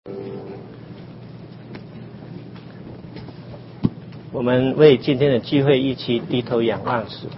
我们为今天的聚会一起低头仰望主。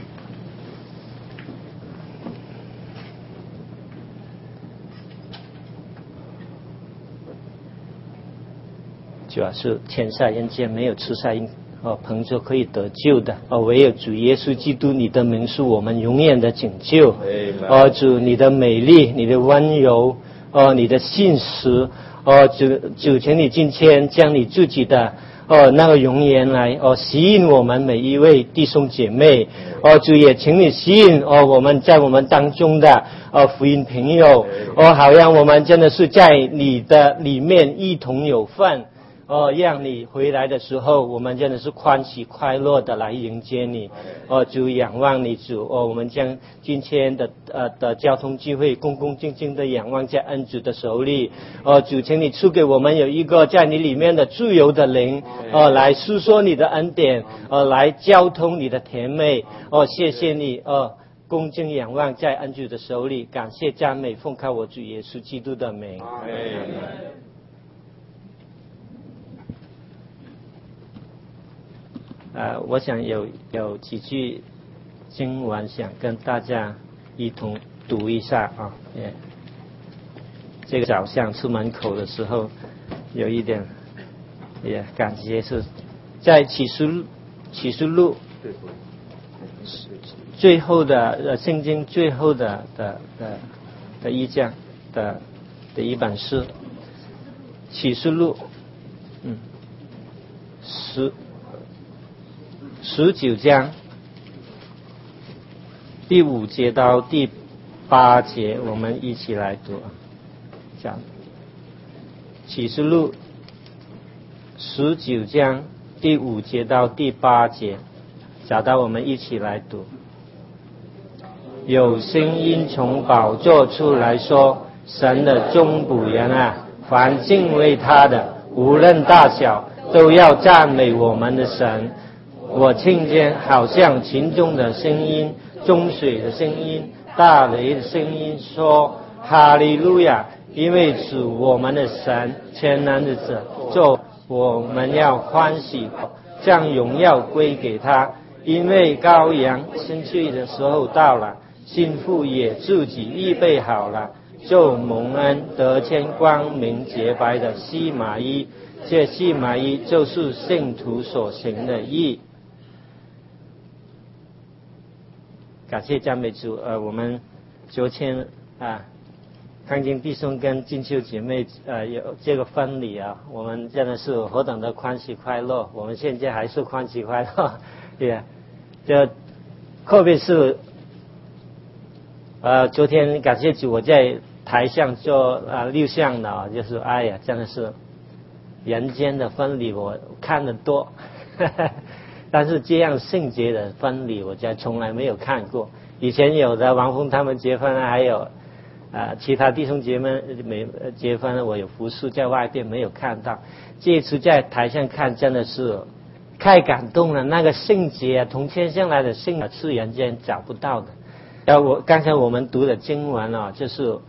主要是天下人间没有赐下朋友可以得救的唯有主耶稣基督，你的名是我们永远的拯救。主，你的美丽，你的温柔，你的信实，主，请你今天将你自己的那个容颜来吸引我们每一位弟兄姐妹。主，也请你吸引我们在我们当中的福音朋友，好让我们真的是在你的里面一同有份。让你回来的时候，我们真的是欢喜快乐的来迎接你。主，仰望你主。我们将今天的交通聚会恭恭敬敬的仰望在恩主的手里。主，请你赐给我们有一个在你里面的自由的灵，来诉说你的恩典，来交通你的甜美。谢谢你。恭敬仰望在恩主的手里，感谢赞美奉靠我主耶稣基督的名。我想有几句经文想跟大家一同读一下啊。这个早上出门口的时候，有一点也感觉是在启示录最后的圣经最后的一章的一本书，启示录19章第5节到第8节，我们一起来读。讲启示录19章第5节到第8节，找到我们一起来读。有声音从宝座出来说：神的众仆人啊，凡敬畏他的，无论大小，都要赞美我们的神。我听见好像群众的声音，中水的声音，大雷的声音，说：哈利路亚！因为主我们的神全能的做，我们要欢喜，将荣耀归给他。因为羔羊生去的时候到了，新妇也自己预备好了，就蒙恩得见光明洁白的细麻衣。这细麻衣就是圣徒所行的义。感谢赞美主。我们昨天康健弟兄跟金秋姐妹有这个婚礼啊，我们真的是何等的欢喜快乐。我们现在还是欢喜快乐，就特别是昨天感谢主，我在台上做录像的就是真的是人间的婚礼我看得多但是这样圣洁的婚礼我从来没有看过。以前有的王峰他们结婚，还有其他弟兄姐妹结婚，我有服侍在外边没有看到。这一次在台上看真的是太感动了。那个圣洁从天上来的圣是人间找不到的。刚才我们读的经文就是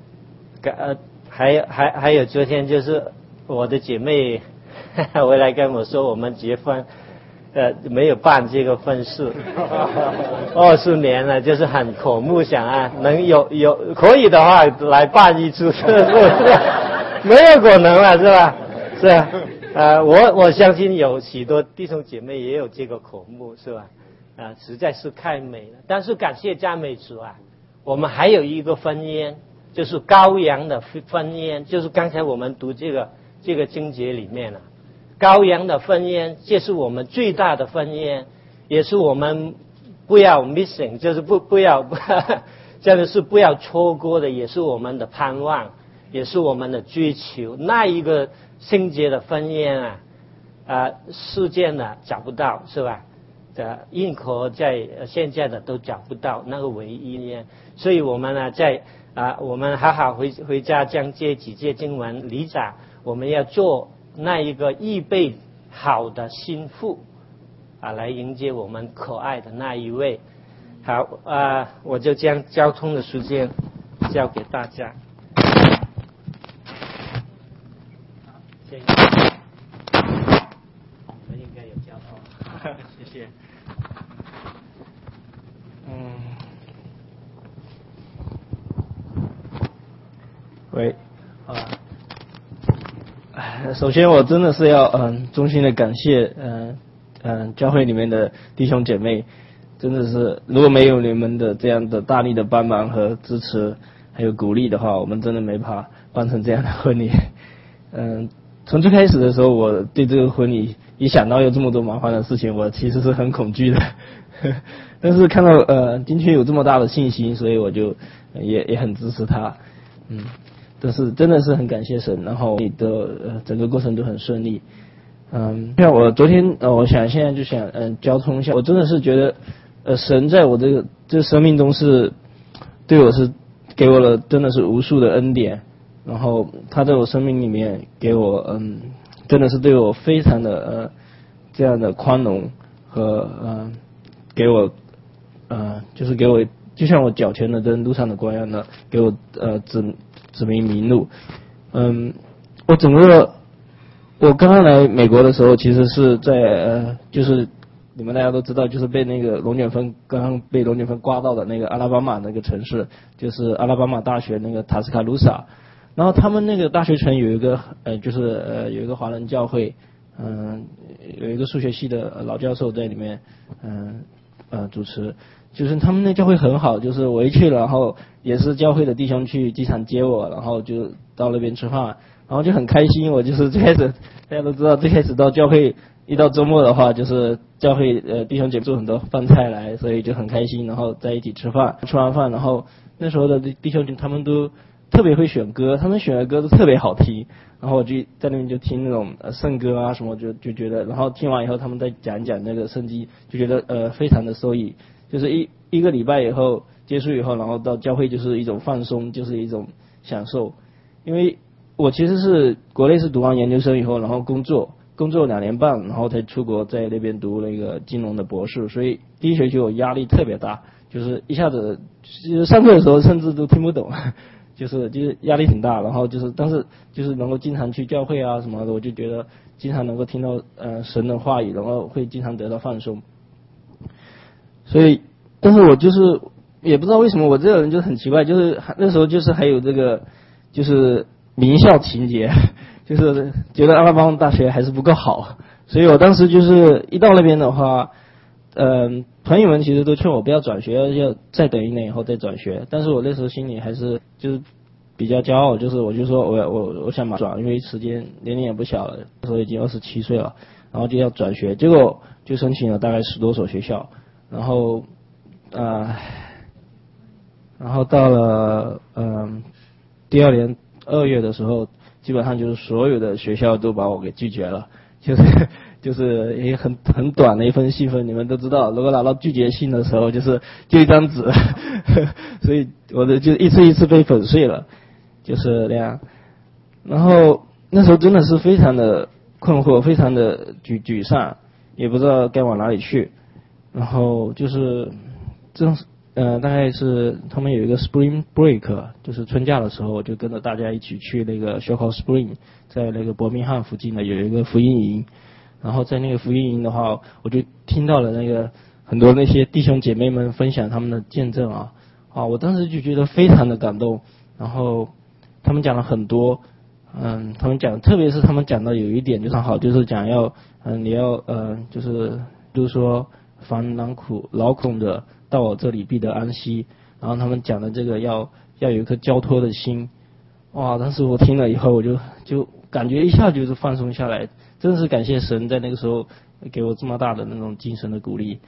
还有昨天就是我的姐妹回来跟我说，我们结婚没有办这个婚事20年了，就是很渴慕想能有可以的话来办一次，是不是？没有可能了，是吧？是我相信有许多弟兄姐妹也有这个渴慕，是吧？实在是太美了。但是感谢赞美主我们还有一个婚宴，就是羔羊的婚宴，就是刚才我们读这个经节里面羔羊的婚宴，这是我们最大的婚宴，也是我们不要 missing， 就是不要真的是不要错过的，也是我们的盼望，也是我们的追求。那一个圣洁的婚宴世界找不到，是吧？任何在现在的都找不到那个唯一呢。所以我们我们好好回家将这几节经文理解，我们要做那一个预备好的新妇来迎接我们可爱的那一位。好我就将交通的时间交给大家。 谢谢。我们应该有交通。谢谢。 喂，首先我真的是要衷心的感谢教会里面的弟兄姐妹，真的是如果没有你们的这样的大力的帮忙和支持还有鼓励的话，我们真的没法办成这样的婚礼。从最开始的时候，我对这个婚礼一想到有这么多麻烦的事情，我其实是很恐惧的。但是看到金圈有这么大的信心，所以我就也很支持他。但是真的是很感谢神，然后你的整个过程都很顺利。像我昨天我想现在就想交通一下，我真的是觉得神在我这生命中是对我是给我了真的是无数的恩典，然后他在我生命里面给我真的是对我非常的这样的宽容和给我就是给我就像我脚前的灯路上的光一样的给我指明明路。我刚刚来美国的时候，其实是在就是你们大家都知道，就是被那个龙卷风刚刚被龙卷风刮到的那个阿拉巴马那个城市，就是阿拉巴马大学那个塔斯卡卢萨。然后他们那个大学城有一个有一个华人教会，有一个数学系的老教授在里面主持。就是他们那教会很好，就是我一去了，然后也是教会的弟兄去机场接我，然后就到那边吃饭，然后就很开心。我就是最开始大家都知道，最开始到教会一到周末的话，就是教会弟兄姐妹做很多饭菜来，所以就很开心，然后在一起吃饭。吃完饭，然后那时候的弟兄姐妹他们都特别会选歌，他们选的歌都特别好听，然后我就在那边就听那种圣歌啊什么，就觉得，然后听完以后他们再讲那个圣经，就觉得非常的受益。就是一个礼拜以后结束以后，然后到教会就是一种放松，就是一种享受。因为我其实是国内是读完研究生以后，然后工作2年半，然后才出国在那边读那个金融的博士，所以第一学期我压力特别大，就是一下子就是上课的时候甚至都听不懂，就是压力挺大。然后但是就是能够经常去教会啊什么的，我就觉得经常能够听到神的话语，然后会经常得到放松。所以，但是我就是也不知道为什么我这个人就很奇怪，就是那时候就是还有这个就是名校情节，就是觉得阿拉巴马大学还是不够好，所以我当时就是一到那边的话，朋友们其实都劝我不要转学，要再等1年以后再转学，但是我那时候心里还是就是比较骄傲，就是我就说我想马上转，因为年龄也不小了，那时候已经27岁了，然后就要转学，结果就申请了大概10多所学校。然后到了第2年2月的时候，基本上就是所有的学校都把我给拒绝了，就是也很短的一封信封，你们都知道，如果拿到拒绝信的时候，就一张纸，所以我的就一次被粉碎了，就是那样。然后那时候真的是非常的困惑，非常的沮丧，也不知道该往哪里去。然后就是大概是他们有一个 Spring Break， 就是春假的时候，我就跟着大家一起去那个 Shock Spring， 在那个伯明翰附近的有一个福音营。然后在那个福音营的话，我就听到了那个很多那些弟兄姐妹们分享他们的见证啊，我当时就觉得非常的感动。然后他们讲了很多，他们讲，特别是他们讲到有一点就很好，就是讲你要就是说凡劳苦的到我这里必得安息。然后他们讲的这个要有一颗交托的心，当时我听了以后，我就感觉一下就是放松下来，真的是感谢神在那个时候给我这么大的那种精神的鼓励。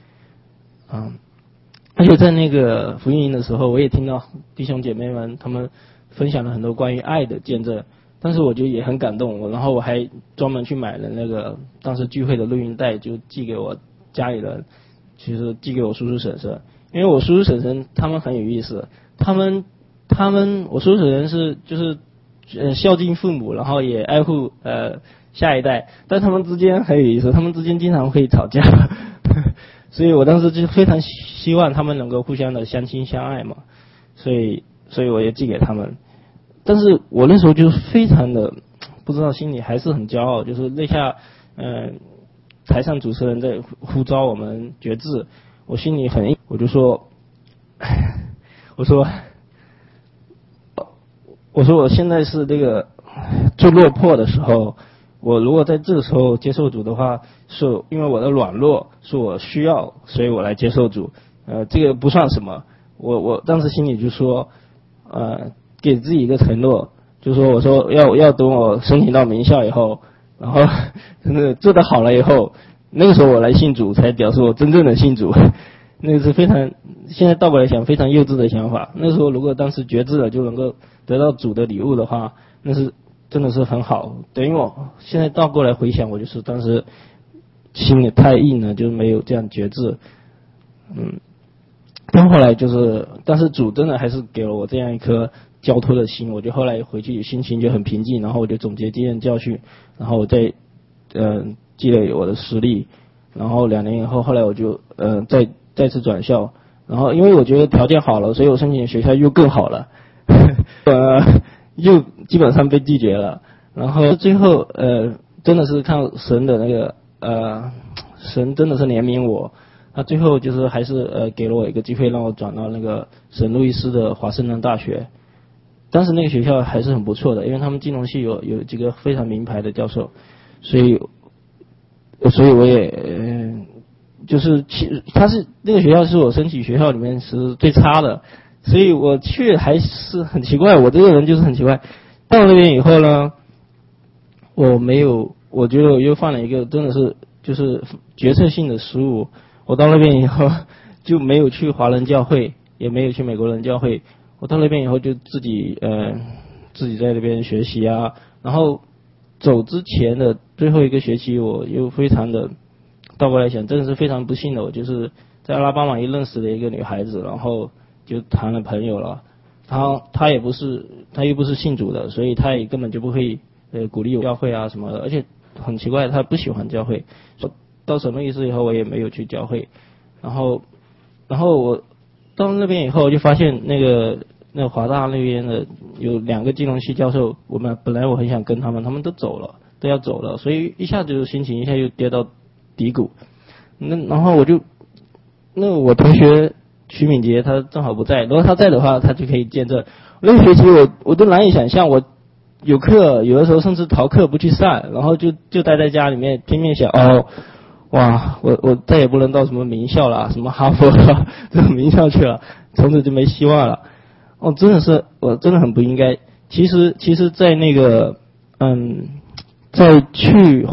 而且在那个福音营的时候，我也听到弟兄姐妹们他们分享了很多关于爱的见证，但是我就也很感动，然后我还专门去买了那个当时聚会的录音带，就寄给我家里人，其实寄给我叔叔婶婶，因为我叔叔婶婶他们很有意思，我叔叔婶婶是就是孝敬父母，然后也爱护下一代，但他们之间很有意思，他们之间经常会吵架，所以我当时就非常希望他们能够互相的相亲相爱嘛，所以我也寄给他们。但是我那时候就非常的不知道心里还是很骄傲，就是那下台上主持人在呼召我们决志，我心里很，我就说，我说我现在是那个最落魄的时候，我如果在这个时候接受主的话，是因为我的软弱，是我需要，所以我来接受主，这个不算什么。我当时心里就说，给自己一个承诺，就说我说要等我申请到名校以后，然后做得好了以后，那个时候我来信主，才表示我真正的信主。那个是非常，现在倒过来想非常幼稚的想法。那时候如果当时决志了，就能够得到主的礼物的话，那是真的是很好。等于我现在倒过来回想，我就是当时心里太硬了，就没有这样决志。但后来就是，但是主真的还是给了我这样一颗交托的心，我就后来回去心情就很平静，然后我就总结经验教训，然后我再积累我的实力，然后2年以后，后来我就再次转校，然后因为我觉得条件好了，所以我申请的学校又更好了，又基本上被拒绝了，然后最后真的是看神的那个神真的是怜悯我。他最后就是还是给了我一个机会，让我转到那个圣路易斯的华盛顿大学。当时那个学校还是很不错的，因为他们金融系有几个非常名牌的教授，所以我也就是他是那个学校是我申请学校里面是最差的，所以我去还是很奇怪，我这个人就是很奇怪。到那边以后呢，我觉得我又犯了一个真的是就是决策性的失误。我到那边以后就没有去华人教会，也没有去美国人教会。我到那边以后就自己在那边学习啊。然后走之前的最后一个学期，我又非常的倒过来想，真的是非常不幸的，我就是在阿拉巴马又认识了一个女孩子，然后就谈了朋友了。她又不是信主的，所以她也根本就不会鼓励我教会啊什么的，而且很奇怪，她不喜欢教会。到什么意思以后，我也没有去教会，然后我到那边以后就发现那个华大那边的有2个金融系教授，本来我很想跟他们都走了，都要走了，所以一下子就心情一下又跌到低谷。然后我同学徐敏杰他正好不在，如果他在的话，他就可以见证。那个学期我都难以想象，我有课有的时候甚至逃课不去上，然后就待在家里面拼命想哇，我再也不能到什么名校了，什么哈佛了这种名校去了，从此就没希望了。真的是我真的很不应该。其实在那个在去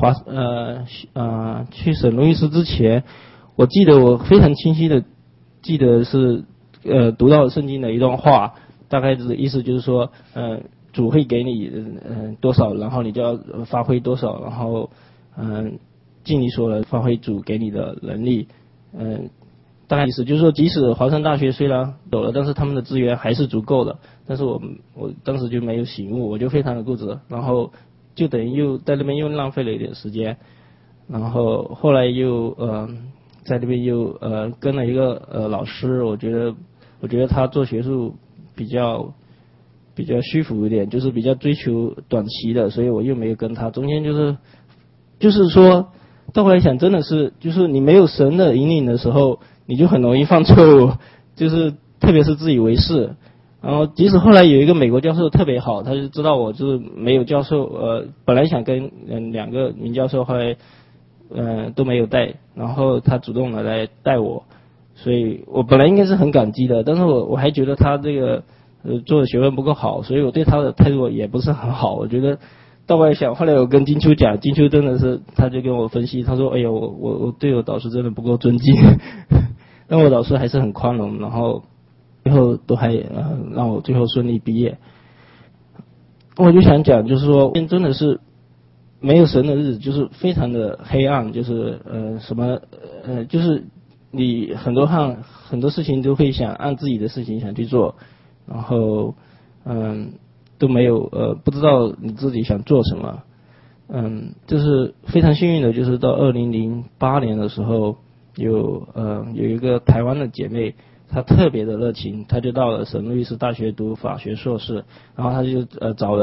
圣路易斯之前，我记得我非常清晰的记得是读到圣经的一段话，大概的意思就是说主会给你多少，然后你就要发挥多少，然后尽你所能发挥主给你的能力。大概意思就是说，即使华山大学虽然走了，但是他们的资源还是足够的。但是我当时就没有醒悟，我就非常的固执，然后就等于又在那边又浪费了一点时间，然后后来又在那边又跟了一个老师，我觉得他做学术比较虚浮一点，就是比较追求短期的，所以我又没有跟他。中间就是说倒过来想，真的是就是你没有神的引领的时候，你就很容易犯错误，就是特别是自以为是。然后即使后来有一个美国教授特别好，他就知道我就是没有教授，本来想跟2个名教授，后来都没有带，然后他主动的来带我，所以我本来应该是很感激的，但是我还觉得他这个做的学问不够好，所以我对他的态度也不是很好。我觉得倒过来想，后来我跟金秋讲，金秋真的是他就跟我分析，他说哎呀我对我导师真的不够尊敬但我导师还是很宽容，然后最后都还让我最后顺利毕业。我就想讲，就是说真的是没有神的日子就是非常的黑暗，就是就是你很多事情都会想按自己的事情想去做，然后都没有不知道你自己想做什么。就是非常幸运的，就是到2008年的时候，有一个台湾的姐妹，她特别的热情，她就到了圣路易斯大学读法学硕士，然后她就找人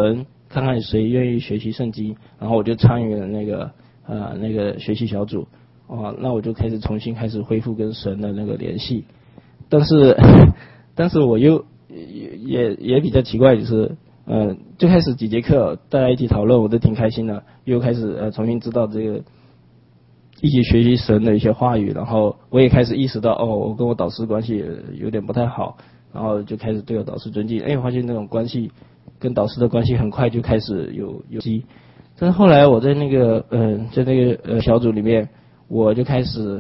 看看谁愿意学习圣经，然后我就参与了那个学习小组，那我就开始重新恢复跟神的那个联系，但是我又也比较奇怪，就是最开始几节课大家一起讨论，我都挺开心的，又开始重新知道这个一起学习神的一些话语，然后我也开始意识到我跟我导师关系有点不太好，然后就开始对我导师尊敬，我发现那种关系跟导师的关系很快就开始有机。但是后来我在那个小组里面，我就开始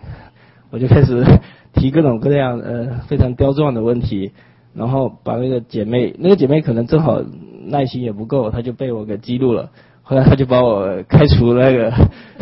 提各种各样非常刁钻的问题，然后把那个姐妹可能正好耐心也不够，她就被我给激怒了。后来他就把我开除那个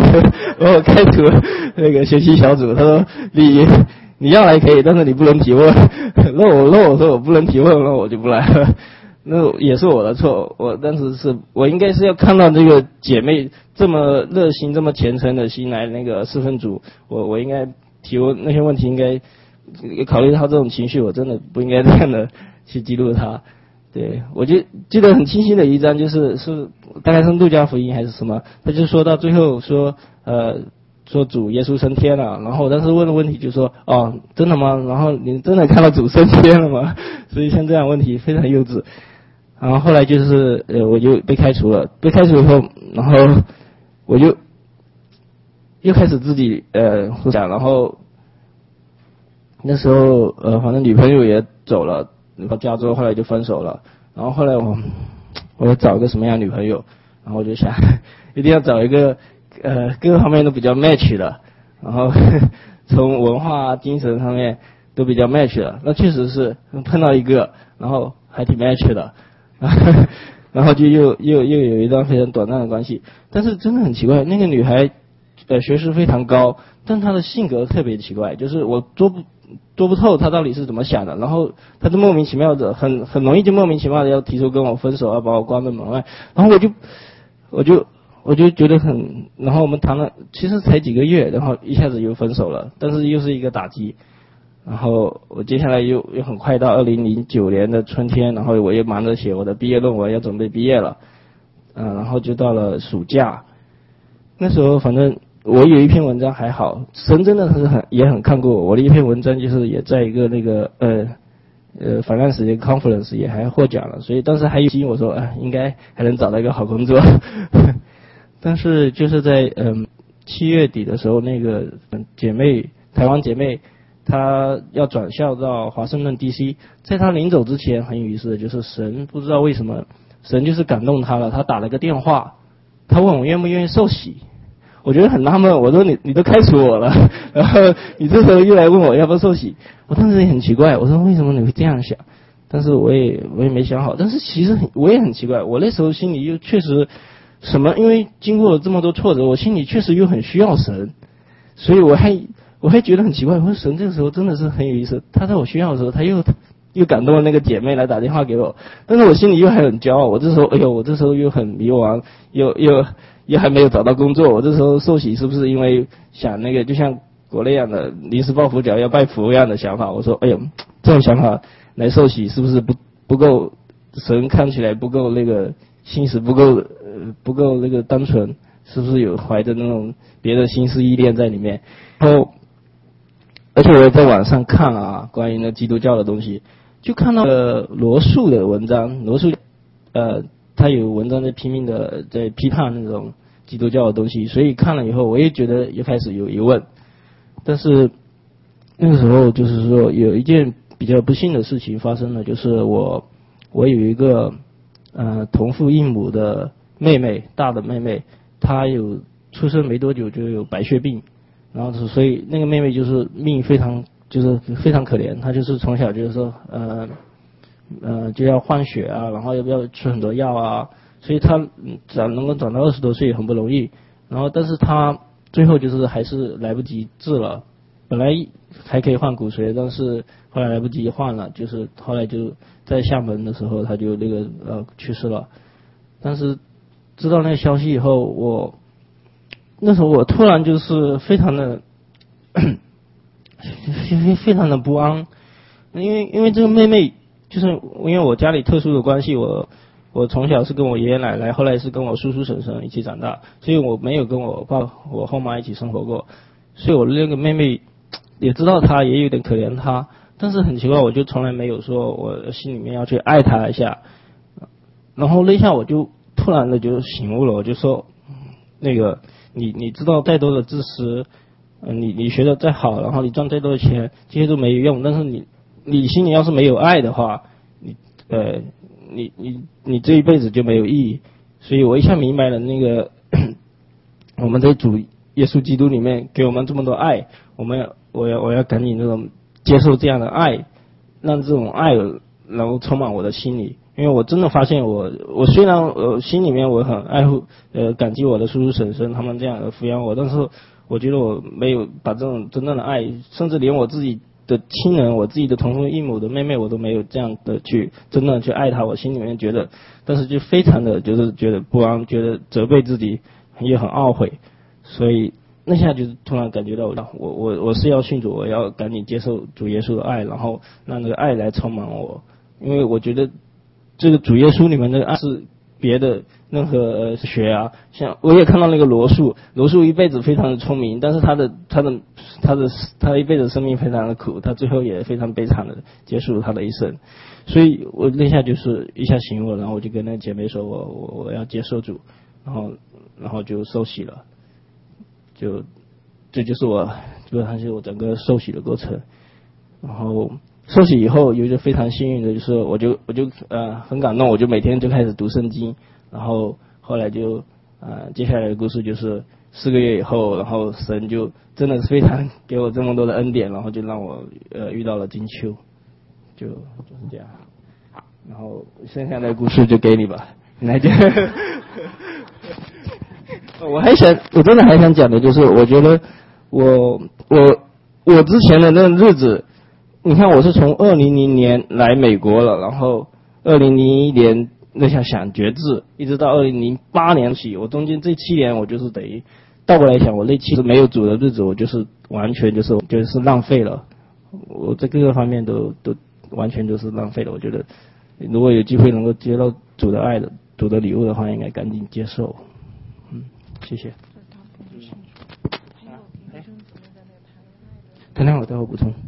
学习小组，他说你要来可以，但是你不能提问。那我说我不能提问，那我就不来了。那也是我的错，我当时我应该是要看到这个姐妹这么热心、这么虔诚的心来那个侍奉主，我应该提问那些问题，应该考虑她这种情绪，我真的不应该这样的去激怒她。对，我就记得很清晰的一章，是大概是路加福音还是什么，他就说到最后说主耶稣升天了，然后我当时问的问题就说真的吗？然后你真的看到主升天了吗？所以像这样问题非常幼稚。然后后来就是我就被开除了，被开除以后，然后我就又开始自己想，然后那时候反正女朋友也走了，到加州后来就分手了，然后后来我要找一个什么样的女朋友，然后我就想一定要找一个各个方面都比较 match 的，然后从文化精神上面都比较 match 的，那确实是碰到一个，然后还挺 match 的，然后就又有一段非常短暂的关系。但是真的很奇怪，那个女孩学识非常高，但她的性格特别奇怪，就是我捉不透她到底是怎么想的，然后她就莫名其妙的很容易就莫名其妙的要提出跟我分手，要把我关在门外，然后我就觉得然后我们谈了其实才几个月，然后一下子又分手了，但是又是一个打击。然后我接下来又很快到2009年的春天，然后我又忙着写我的毕业论文，要准备毕业了，然后就到了暑假。那时候反正我有一篇文章还好，神真的是也很看过我的一篇文章，就是也在一个那个反岸时间 conference 也还获奖了，所以当时还有心我说应该还能找到一个好工作。但是就是在7月底的时候，那个台湾姐妹她要转校到华盛顿 DC， 在她临走之前很有意思的就是神不知道为什么神就是感动她了，她打了个电话，她问我愿不愿意受洗。我觉得很纳闷，我说你都开除我了，然后你这时候又来问我要不要受洗，我当时也很奇怪，我说为什么你会这样想？但是我也没想好，但是其实我也很奇怪，我那时候心里又确实因为经过了这么多挫折，我心里确实又很需要神，所以我还觉得很奇怪，我说神这个时候真的是很有意思，他在我需要的时候他又感动了那个姐妹来打电话给我，但是我心里又还很骄傲，我这时候又很迷茫，又还没有找到工作，我这时候受洗是不是因为想那个就像国内一样的临时抱佛脚要拜佛一样的想法，我说这种想法来受洗是不是不够，神看起来不够那个心思不够那个单纯，是不是有怀着那种别的心思意念在里面？然后而且我也在网上看关于那基督教的东西，就看到了罗素的文章，罗素他有文章在拼命的在批判那种基督教的东西，所以看了以后我也觉得又开始有疑问。但是那个时候就是说有一件比较不幸的事情发生了，就是我有一个同父异母的妹妹，大的妹妹，她有出生没多久就有白血病，然后所以那个妹妹就是命非常可怜，她就是从小就是说就要换血然后要吃很多药所以她能够长到20多岁也很不容易，然后但是她最后就是还是来不及治了，本来还可以换骨髓，但是后来来不及换了，就是后来就在厦门的时候她就去世了。但是知道那个消息以后，那时候我突然就是非常的非常的不安，因为这个妹妹就是因为我家里特殊的关系，我我从小是跟我爷爷奶奶，后来是跟我叔叔婶婶一起长大，所以我没有跟我后妈一起生活过，所以我那个妹妹也知道她，也有点可怜她，但是很奇怪，我就从来没有说我心里面要去爱她一下。然后那一下我就突然的就醒悟了，我就说，那个你知道再多的知识，你学的再好，然后你赚再多的钱，这些都没有用，但是你心里要是没有爱的话，你这一辈子就没有意义。所以我一下明白了那个我们在主耶稣基督里面给我们这么多爱，我要赶紧这种接受这样的爱，让这种爱能够充满我的心里。因为我真的发现我虽然心里面我很爱护感激我的叔叔婶婶他们这样的抚养我，但是我觉得我没有把这种真正的爱，甚至连我自己的亲人，我自己的同父异母的妹妹，我都没有这样的去真正的去爱她。我心里面觉得，但是就非常的就是觉得不安，觉得责备自己，也很懊悔。所以那下就是突然感觉到我是要信主，我要赶紧接受主耶稣的爱，然后让这个爱来充满我。因为我觉得这个主耶稣里面的爱是别的任何学啊，像我也看到那个罗素一辈子非常的聪明，但是他一辈子生命非常的苦，他最后也非常悲惨的结束了他的一生。所以我那下就是一下醒悟了，然后我就跟那姐妹说我要接受主，然后就受洗了，这就是基本上是我整个受洗的过程。然后受洗以后有一个非常幸运的就是我就很感动，我就每天就开始读圣经，然后后来就接下来的故事就是4个月以后，然后神就真的是非常给我这么多的恩典，然后就让我遇到了金秋，就是这样。然后剩下的故事就给你吧，你来讲。我真的还想讲的就是，我觉得我之前的那个日子，你看我是从2000年来美国了，然后2001年那下想决志，一直到2008年起，我中间这7年我就是等于倒过来想，我那期是没有主的日子，我就是完全就是浪费了，我在各个方面都完全就是浪费了。我觉得如果有机会能够接到主的爱的主的礼物的话，应该赶紧接受。谢谢。等会我待会补充。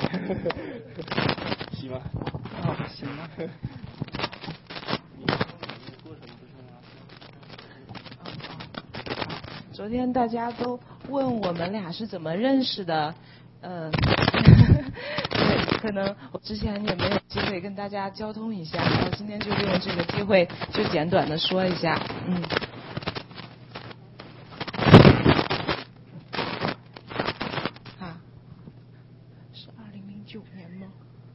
行吗？行吗？ 昨天大家都问我们俩是怎么认识的，对，可能我之前也没有机会跟大家交通一下，然后今天就利用这个机会就简短的说一下，是2009年吗？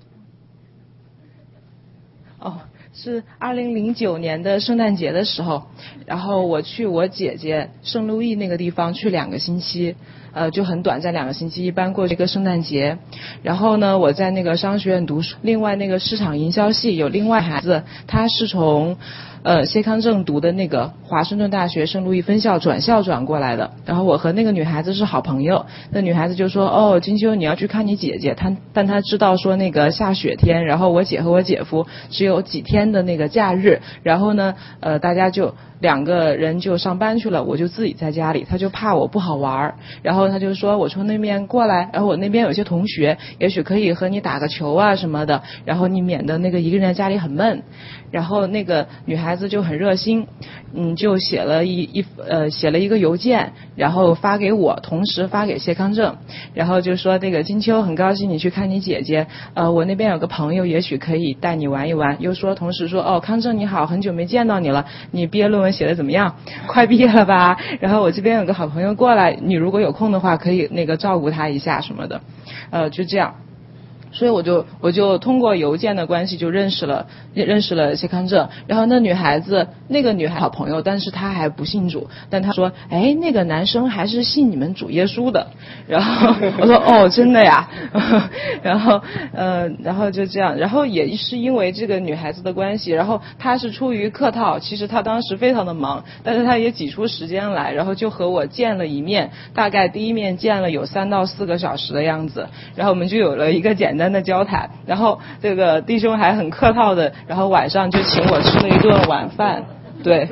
是2009年的圣诞节的时候，然后我去我姐姐圣路易那个地方去2个星期，就很短暂2个星期，一般过这个圣诞节。然后呢，我在那个商学院读书，另外那个市场营销系有另外孩子，他是从谢康正读的那个华盛顿大学圣路易分校转校转过来的，然后我和那个女孩子是好朋友，那女孩子就说金秋你要去看你姐姐，但她知道说那个下雪天，然后我姐和我姐夫只有几天的那个假日，然后呢大家就2个人就上班去了，我就自己在家里，他就怕我不好玩，然后他就说我从那边过来，然后我那边有些同学也许可以和你打个球啊什么的，然后你免得那个一个人在家里很闷。然后那个女孩子就很热心，就写了一个邮件，然后发给我，同时发给谢康正，然后就说那个金秋很高兴你去看你姐姐，我那边有个朋友也许可以带你玩一玩，又说同时说康正你好，很久没见到你了，你毕业论文写得怎么样？快毕业了吧？然后我这边有个好朋友过来，你如果有空的话可以那个照顾他一下什么的，就这样。所以我就通过邮件的关系就认识了谢康正，然后那女孩子那个女孩好朋友，但是她还不信主，但她说，哎，那个男生还是信你们主耶稣的。然后我说，哦，真的呀。然后就这样，然后也是因为这个女孩子的关系，然后她是出于客套，其实她当时非常的忙，但是她也挤出时间来，然后就和我见了一面，大概第一面见了有3到4个小时的样子，然后我们就有了一个简单的交谈，然后这个弟兄还很客套的，然后晚上就请我吃了一顿晚饭。对。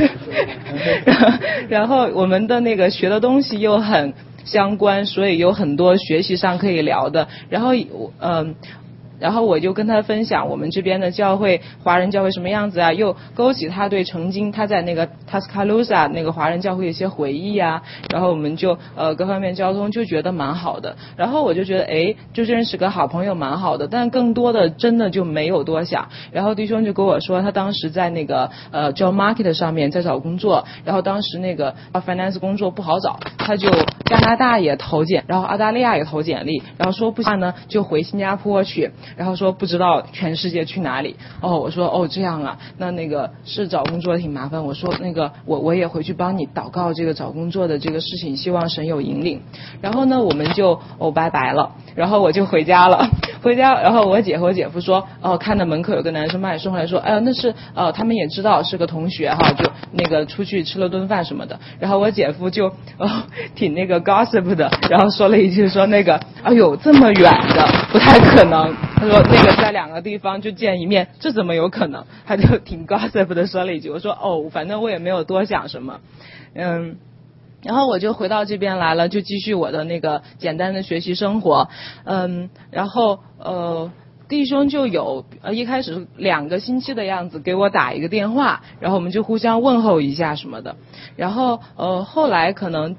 然后我们的那个学的东西又很相关，所以有很多学习上可以聊的。然后我就跟他分享我们这边的教会，华人教会什么样子啊，又勾起他对曾经他在那个 Tuscaloosa 那个华人教会一些回忆啊，然后我们就各方面交通就觉得蛮好的。然后我就觉得就认识个好朋友蛮好的，但更多的真的就没有多想。然后弟兄就跟我说，他当时在那个job market 上面在找工作，然后当时那个finance 工作不好找，他就加拿大也投简，然后澳大利亚也投简历，然后说不行呢就回新加坡去，然后说不知道全世界去哪里。我说这样啊，那个是找工作挺麻烦。我说那个我也回去帮你祷告这个找工作的这个事情，希望神有引领。然后呢我们就拜拜了，然后我就回家了。回家然后我姐和我姐夫说看到门口有个男生把你送回来，说那是他们也知道是个同学哈，就那个出去吃了顿饭什么的。然后我姐夫就挺那个 gossip 的，然后说了一句说那个哎呦这么远的不太可能，他说那个在2个地方就见一面，这怎么有可能？他就挺 gossip 的说了一句。我说反正我也没有多想什么。然后我就回到这边来了，就继续我的那个简单的学习生活。然后弟兄就有一开始2个星期的样子给我打一个电话，然后我们就互相问候一下什么的。然后后来可能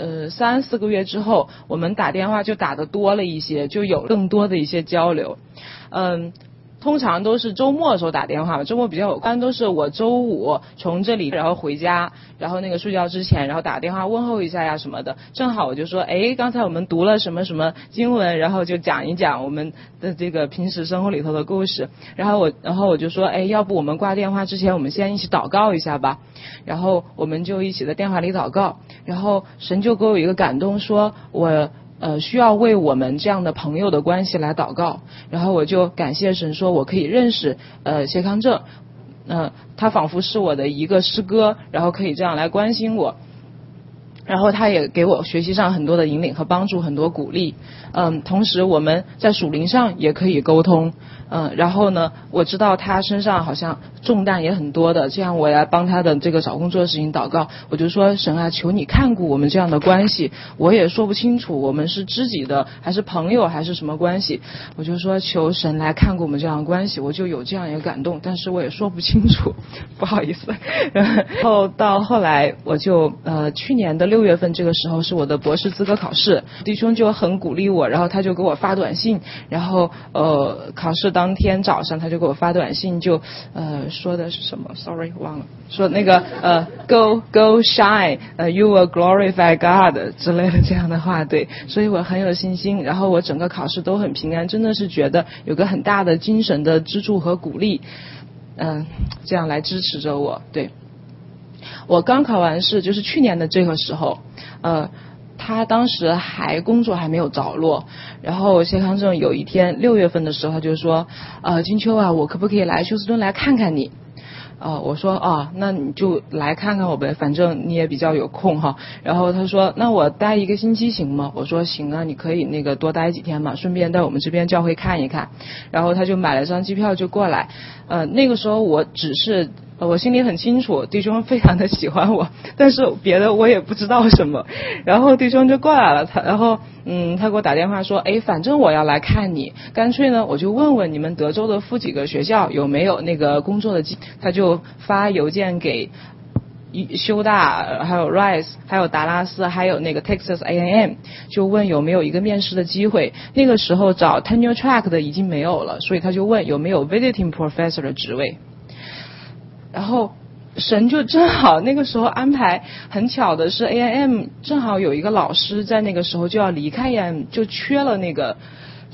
3、4个月之后，我们打电话就打得多了一些，就有更多的一些交流。通常都是周末的时候打电话，周末比较有关，都是我周5从这里然后回家，然后那个睡觉之前然后打电话问候一下呀什么的。正好我就说刚才我们读了什么什么经文，然后就讲一讲我们的这个平时生活里头的故事。然后我就说要不我们挂电话之前我们先一起祷告一下吧。然后我们就一起在电话里祷告，然后神就给我一个感动，说我需要为我们这样的朋友的关系来祷告。然后我就感谢神，说我可以认识谢康正，他仿佛是我的一个师哥，然后可以这样来关心我。然后他也给我学习上很多的引领和帮助，很多鼓励。同时我们在属灵上也可以沟通。然后呢我知道他身上好像重担也很多的，这样我来帮他的这个找工作的事情祷告。我就说神啊，求你看顾我们这样的关系，我也说不清楚我们是知己的还是朋友还是什么关系。我就说求神来看顾我们这样的关系，我就有这样一个感动，但是我也说不清楚，不好意思。然后到后来我就去年的6月份这个时候是我的博士资格考试，弟兄就很鼓励我，然后他就给我发短信，然后考试当天早上他就给我发短信，就说的是什么 sorry 忘了，说那个go shine you will glorify God 之类的这样的话。对，所以我很有信心，然后我整个考试都很平安，真的是觉得有个很大的精神的支柱和鼓励这样来支持着我。对，我刚考完试就是去年的这个时候他当时工作还没有着落，然后谢康正有一天6月份的时候他就说金秋啊，我可不可以来休斯顿来看看你？我说那你就来看看我呗，反正你也比较有空哈。然后他说那我待1个星期行吗？我说行啊，你可以那个多待几天嘛，顺便在我们这边教会看一看。然后他就买了张机票就过来。那个时候我心里很清楚弟兄非常的喜欢我，但是别的我也不知道什么。然后弟兄就过来了，然后他给我打电话说反正我要来看你，干脆呢我就问问你们德州的附几个学校有没有那个工作的机会。他就发邮件给修大还有 Rice 还有达拉斯还有那个 Texas A&M， 就问有没有一个面试的机会。那个时候找 tenure track 的已经没有了，所以他就问有没有 visiting professor 的职位。然后神就正好那个时候安排很巧的是 A&M 正好有一个老师在那个时候就要离开 A&M， 就缺了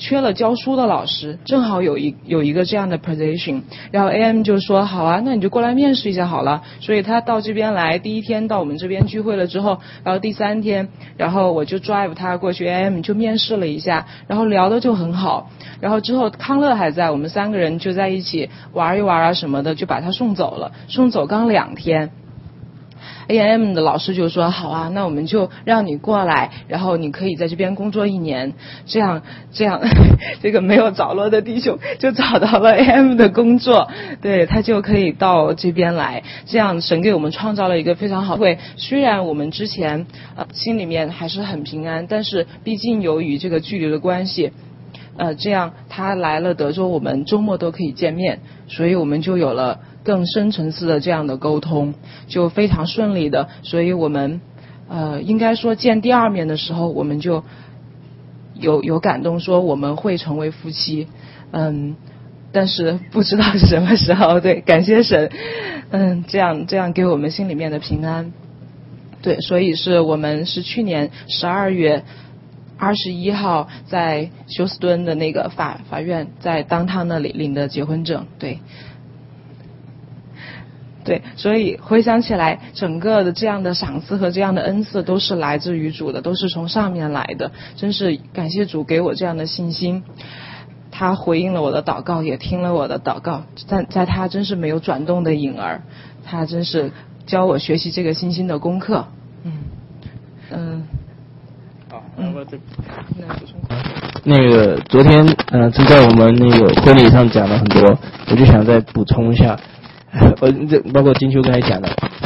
缺了教书的老师，正好有一个这样的 position， 然后 AM 就说好啊，那你就过来面试一下好了。所以他到这边来，第一天到我们这边聚会了之后，然后第3天，然后我就 drive 他过去 AM 就面试了一下，然后聊的就很好，然后之后康乐还在，我们3个人就在一起玩一玩啊什么的，就把他送走了。送走刚2天。AM 的老师就说好啊，那我们就让你过来，然后你可以在这边工作1年，这样这个没有着落的弟兄就找到了 AM 的工作，对，他就可以到这边来，这样神给我们创造了一个非常好的会。虽然我们之前心里面还是很平安，但是毕竟由于这个距离的关系，这样他来了德州，我们周末都可以见面，所以我们就有了更深层次的这样的沟通，就非常顺利的。所以我们应该说见第2面的时候，我们就有感动说我们会成为夫妻，但是不知道是什么时候。对，感谢神，这样给我们心里面的平安。对，所以我们是去年12月21号在休斯敦的那个法院，在downtown那里领的结婚证。对，所以回想起来，整个的这样的赏赐和这样的恩赐都是来自于主的，都是从上面来的。真是感谢主给我这样的信心，他回应了我的祷告，也听了我的祷告，在他真是没有转动的影儿，他真是教我学习这个信心的功课。 那个昨天就在我们那个婚礼上讲了很多，我就想再补充一下，包括金秋刚才讲的，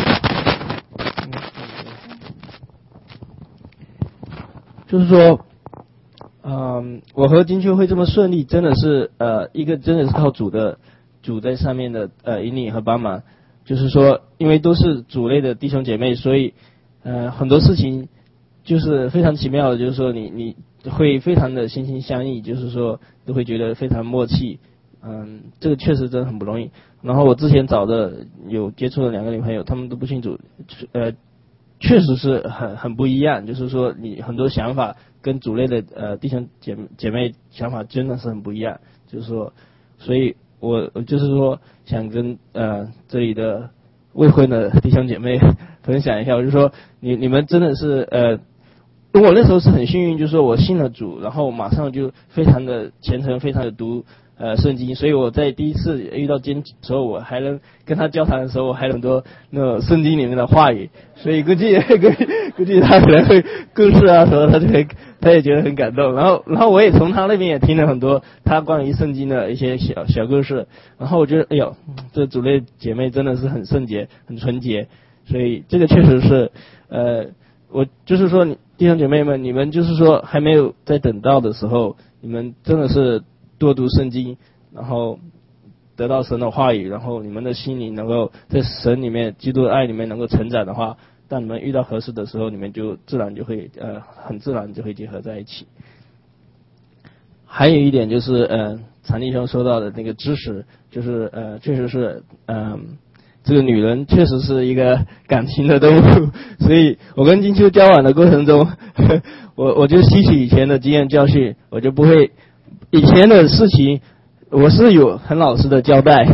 就是说，我和金秋会这么顺利，真的是真的是靠主在上面的引领和帮忙，就是说，因为都是主内的弟兄姐妹，所以很多事情就是非常奇妙的，就是说你会非常的心心相印，就是说都会觉得非常默契，这个确实真的很不容易。然后我之前找的有接触的2个女朋友，她们都不信主，确实是很不一样，就是说你很多想法跟主内的弟兄姐妹想法真的是很不一样，就是说，所以我就是说想跟这里的未婚的弟兄姐妹分享一下，我就说你们真的是我那时候是很幸运，就是说我信了主，然后马上就非常的虔诚，非常的读圣经，所以我在第一次遇到坚的时候，我还能跟他交谈的时候，我还有很多那种圣经里面的话语，所以估计他可能会故事啊什么，他也觉得很感动，然后我也从他那边也听了很多他关于圣经的一些小故事，然后我觉得哎呦，这主内姐妹真的是很圣洁，很纯洁，所以这个确实是我就是说弟兄姐妹们，你们就是说还没有在等到的时候，你们真的是多读圣经，然后得到神的话语，然后你们的心灵能够在神里面基督的爱里面能够成长的话，当你们遇到合适的时候，你们就自然就会很自然就会结合在一起。还有一点就是常弟兄说到的那个知识，就是确实是这个女人确实是一个感情的动物，所以我跟金秋交往的过程中，我就吸取以前的经验教训，我就不会以前的事情我是有很老实的交代，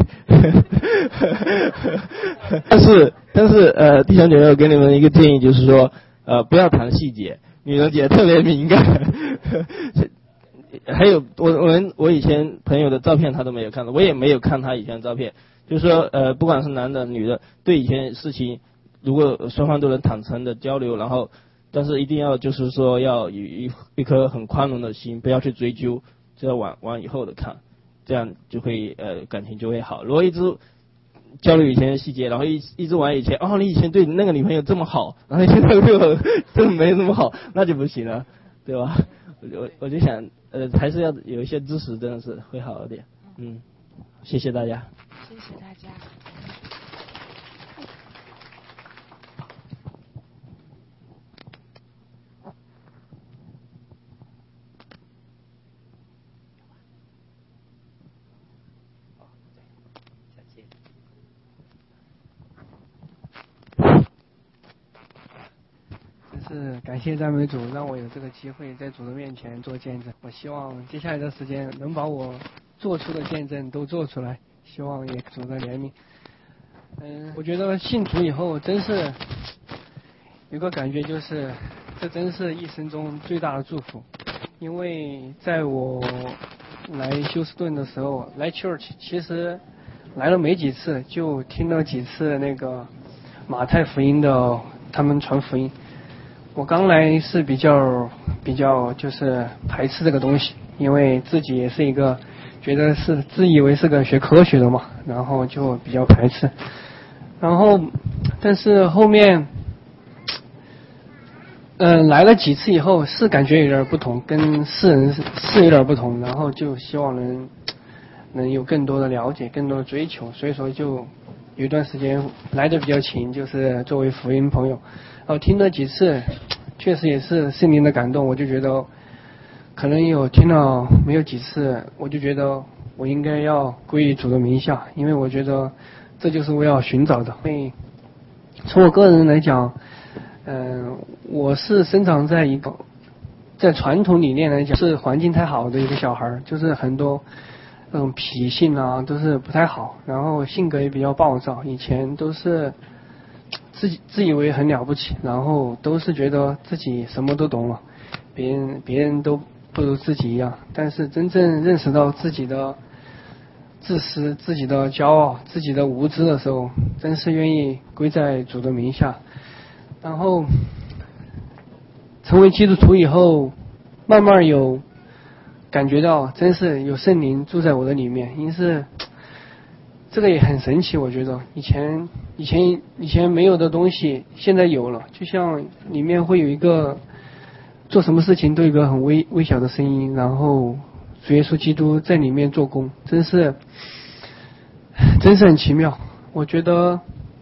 但是弟兄姐妹，我给你们一个建议，就是说不要谈细节，女人节特别敏感。还有我以前朋友的照片他都没有看到，我也没有看他以前的照片，就是说不管是男的女的，对以前的事情，如果双方都能坦诚的交流，然后但是一定要就是说要有一颗很宽容的心，不要去追究，就要往以后的看，这样就会感情就会好。如果一直交流以前的细节，然后一直玩以前，你以前对那个女朋友这么好，然后现在对我真的没那么好，那就不行了，对吧？我就想还是要有一些知识，真的是会好一点。谢谢大家。 谢谢大家。 真是感谢赞美主，让我有这个机会在主的面前做见证。我希望接下来的时间能把我做出的见证都做出来，希望也主的怜悯。我觉得信主以后真是有个感觉，就是这真是一生中最大的祝福。因为在我来休斯顿的时候，来 church 其实来了没几次，就听了几次那个马太福音的他们传福音。我刚来是比较就是排斥这个东西，因为自己也是一个觉得是自以为是个学科学的嘛，然后就比较排斥。然后但是后面来了几次以后是感觉有点不同，跟世人是有点不同，然后就希望能有更多的了解，更多的追求，所以说就有一段时间来的比较勤，就是作为福音朋友。然后听了几次，确实也是圣灵的感动，我就觉得可能有听了没有几次，我就觉得我应该要归于主的名下，因为我觉得这就是我要寻找的。因为从我个人来讲，我是生长在一个在传统理念来讲是环境太好的一个小孩，就是很多那种脾性啊都是不太好，然后性格也比较暴躁，以前都是自以为很了不起，然后都是觉得自己什么都懂了，别人都不如自己一样。但是真正认识到自己的自私、自己的骄傲、自己的无知的时候，真是愿意归在主的名下。然后成为基督徒以后，慢慢有感觉到真是有圣灵住在我的里面，因是这个也很神奇。我觉得以前没有的东西现在有了，就像里面会有一个做什么事情都有一个很微小的声音，然后主耶稣基督在里面做工，真是很奇妙。我觉得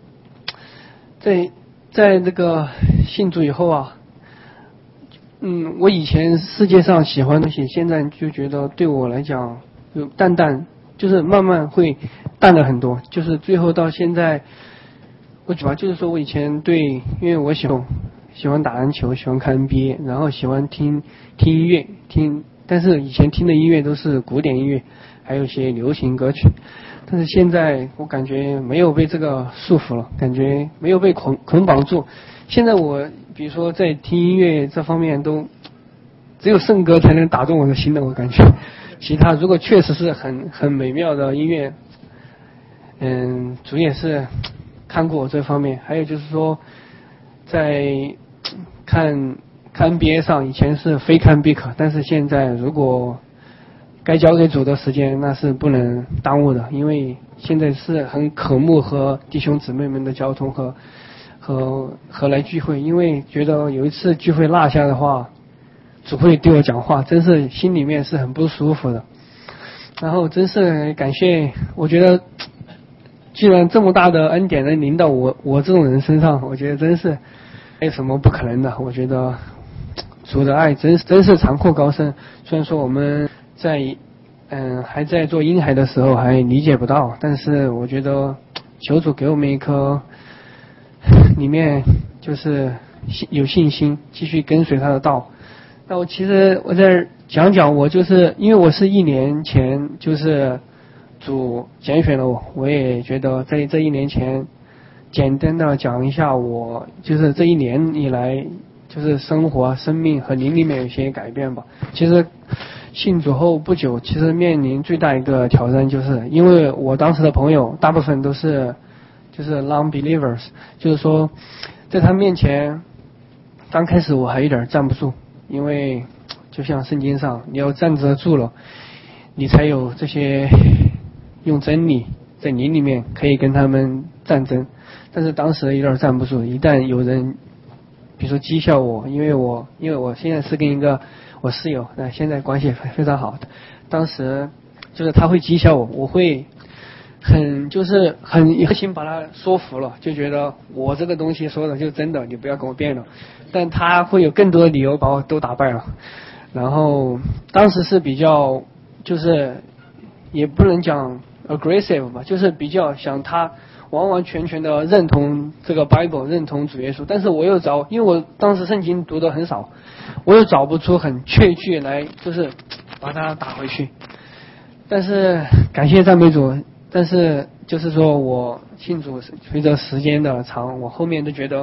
在这个信主以后啊，我以前世界上喜欢的东西，现在就觉得对我来讲有淡，就是慢慢会淡了很多，就是最后到现在，我主要就是说我以前因为我喜欢打篮球，喜欢看 NBA， 然后喜欢听音乐，但是以前听的音乐都是古典音乐，还有一些流行歌曲。但是现在我感觉没有被这个束缚了，感觉没有被捆绑住。现在我比如说在听音乐这方面都只有圣歌才能打动我的心的，我感觉其他如果确实是很美妙的音乐，主也是看过我这方面。还有就是说在看 NBA 上，以前是非看必可，但是现在如果该交给主的时间，那是不能耽误的，因为现在是很渴慕和弟兄姊妹们的交通和来聚会，因为觉得有一次聚会落下的话，主会对我讲话，真是心里面是很不舒服的。然后真是感谢，我觉得居然这么大的恩典能临到我这种人身上，我觉得真是没有什么不可能的。我觉得主的爱真是长阔高深，虽然说我们还在做婴孩的时候还理解不到，但是我觉得求主给我们一颗里面就是有信心继续跟随他的道。那我其实我在讲我就是因为我是1年前就是主拣选了我也觉得在这1年前简单的讲一下我就是这1年以来就是生活生命和灵里面有一些改变吧。其实信主后不久，其实面临最大一个挑战，就是因为我当时的朋友大部分都是就是 non-believers， 就是说在他面前刚开始我还有点站不住，因为就像圣经上你要站得住了，你才有这些用真理在你里面可以跟他们战争。但是当时有点站不住，一旦有人比如说讥笑我，因为我现在是跟一个我室友，那现在关系非常好的，当时就是他会讥笑我会很一心把他说服了，就觉得我这个东西说的就真的，你不要跟我辩了。但他会有更多的理由把我都打败了。然后当时是比较就是也不能讲 aggressive 吧，就是比较想完完全全的认同这个 Bible， 认同主耶稣，但是我又因为我当时圣经读的很少，我又找不出很确据来，就是把它打回去。但是感谢赞美主，但是就是说我信主随着时间的长，我后面都觉得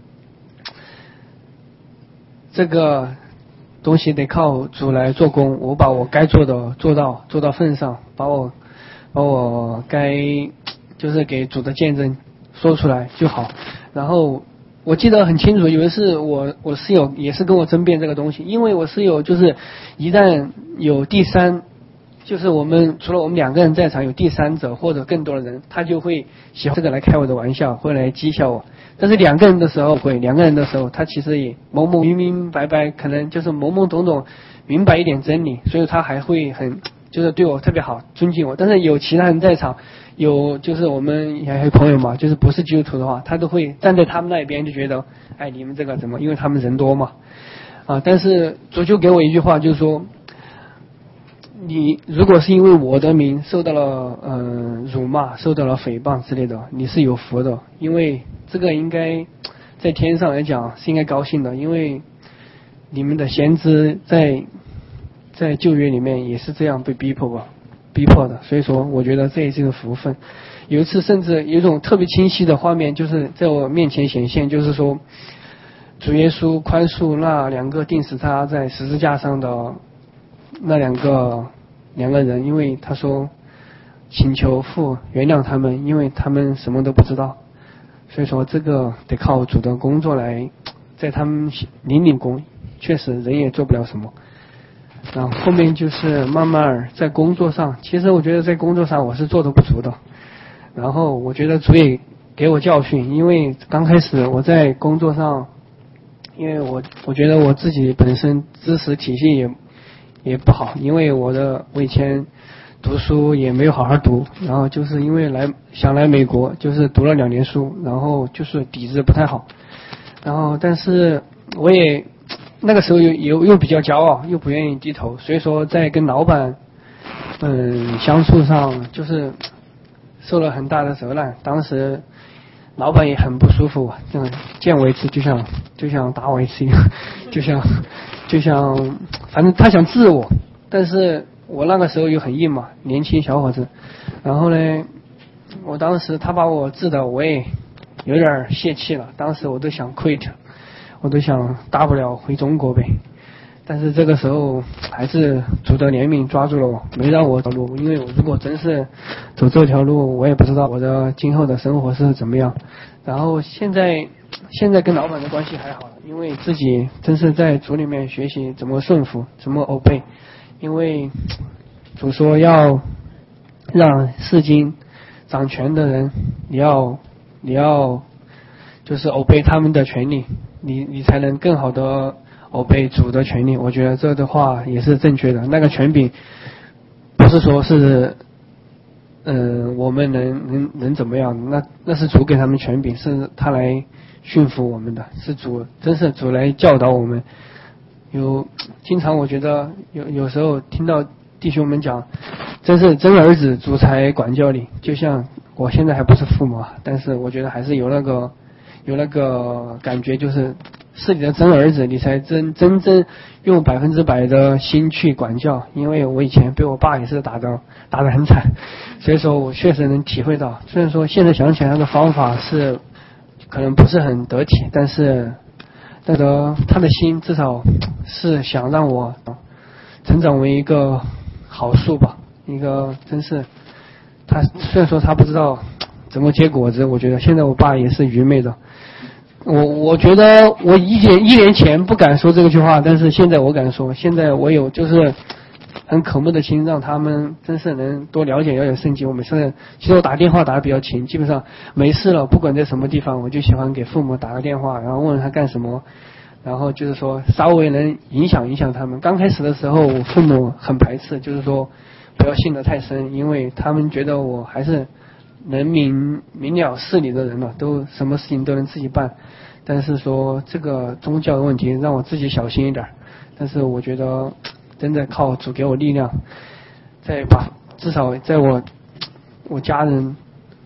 这个东西得靠主来做工，我把我该做的做到份上，把我该就是给主的见证说出来就好。然后我记得很清楚，有一次我室友也是跟我争辩这个东西，因为我室友就是一旦有就是除了我们2个人在场，有第三者或者更多的人，他就会喜欢这个来开我的玩笑，会来讥笑我。但是2个人的时候，他其实也明明白白，可能就是懵懵懂懂明白一点真理，所以他还会就是对我特别好，尊敬我。但是有其他人在场，就是我们也有朋友嘛，就是不是基督徒的话，他都会站在他们那边，就觉得你们这个怎么，因为他们人多嘛但是主就给我一句话，就是说你如果是因为我的名受到了辱骂，受到了诽谤之类的，你是有福的，因为这个应该在天上来讲是应该高兴的，因为你们的先知在旧约里面也是这样被逼迫的，所以说我觉得这也是一个福分。有一次甚至有一种特别清晰的画面，就是在我面前显现，就是说主耶稣宽恕那2个钉死他在十字架上的那两个人，因为他说请求父原谅他们，因为他们什么都不知道。所以说这个得靠主的工作来在他们领工，确实人也做不了什么。然后后面就是慢慢在工作上，其实我觉得在工作上我是做得不足的。然后我觉得主也给我教训，因为刚开始我在工作上，因为我觉得我自己本身知识体系也不好，因为我以前读书也没有好好读，然后就是因为想来美国，就是读了2年书，然后就是底子不太好，然后但是我也那个时候又比较骄傲，又不愿意低头，所以说在跟老板相处上就是受了很大的责难。当时老板也很不舒服，见我一次就像打我一次一样，就像反正他想治我，但是我那个时候又很硬嘛，年轻小伙子。然后呢，我当时他把我治的我也有点泄气了，当时我都想 quit， 我都想大不了回中国呗。但是这个时候还是主的怜悯抓住了我，没让我走路，因为我如果真是走这条路，我也不知道我的今后的生活是怎么样。然后现在跟老板的关系还好了，因为自己真是在主里面学习怎么顺服，怎么 obey， 因为主说要让世经掌权的人，你要就是 obey 他们的权利，你才能更好的obey主的权利。我觉得这的话也是正确的。那个权柄不是说是我们能怎么样，那是主给他们权柄，是他来驯服我们的，是主，真是主来教导我们。经常我觉得有时候听到弟兄们讲，真是真儿子主才管教你，就像我现在还不是父母，但是我觉得还是有那个感觉，就是你的真儿子，你才真正用100%的心去管教。因为我以前被我爸也是打得很惨，所以说我确实能体会到。虽然说现在想起来他的方法是可能不是很得体，但是他的心至少是想让我成长为一个好树吧，一个真是他虽然说他不知道怎么结果子，我觉得现在我爸也是愚昧的。我觉得我一年前不敢说这句话，但是现在我敢说，现在我有就是很渴慕的心，让他们真是能多了解圣经。我每次其实我打电话打得比较勤，基本上没事了，不管在什么地方，我就喜欢给父母打个电话，然后问他干什么，然后就是说稍微能影响他们。刚开始的时候我父母很排斥，就是说不要信得太深，因为他们觉得我还是能明了事理的人了，都什么事情都能自己办。但是说这个宗教的问题让我自己小心一点。但是我觉得真的靠主给我力量，至少在我家人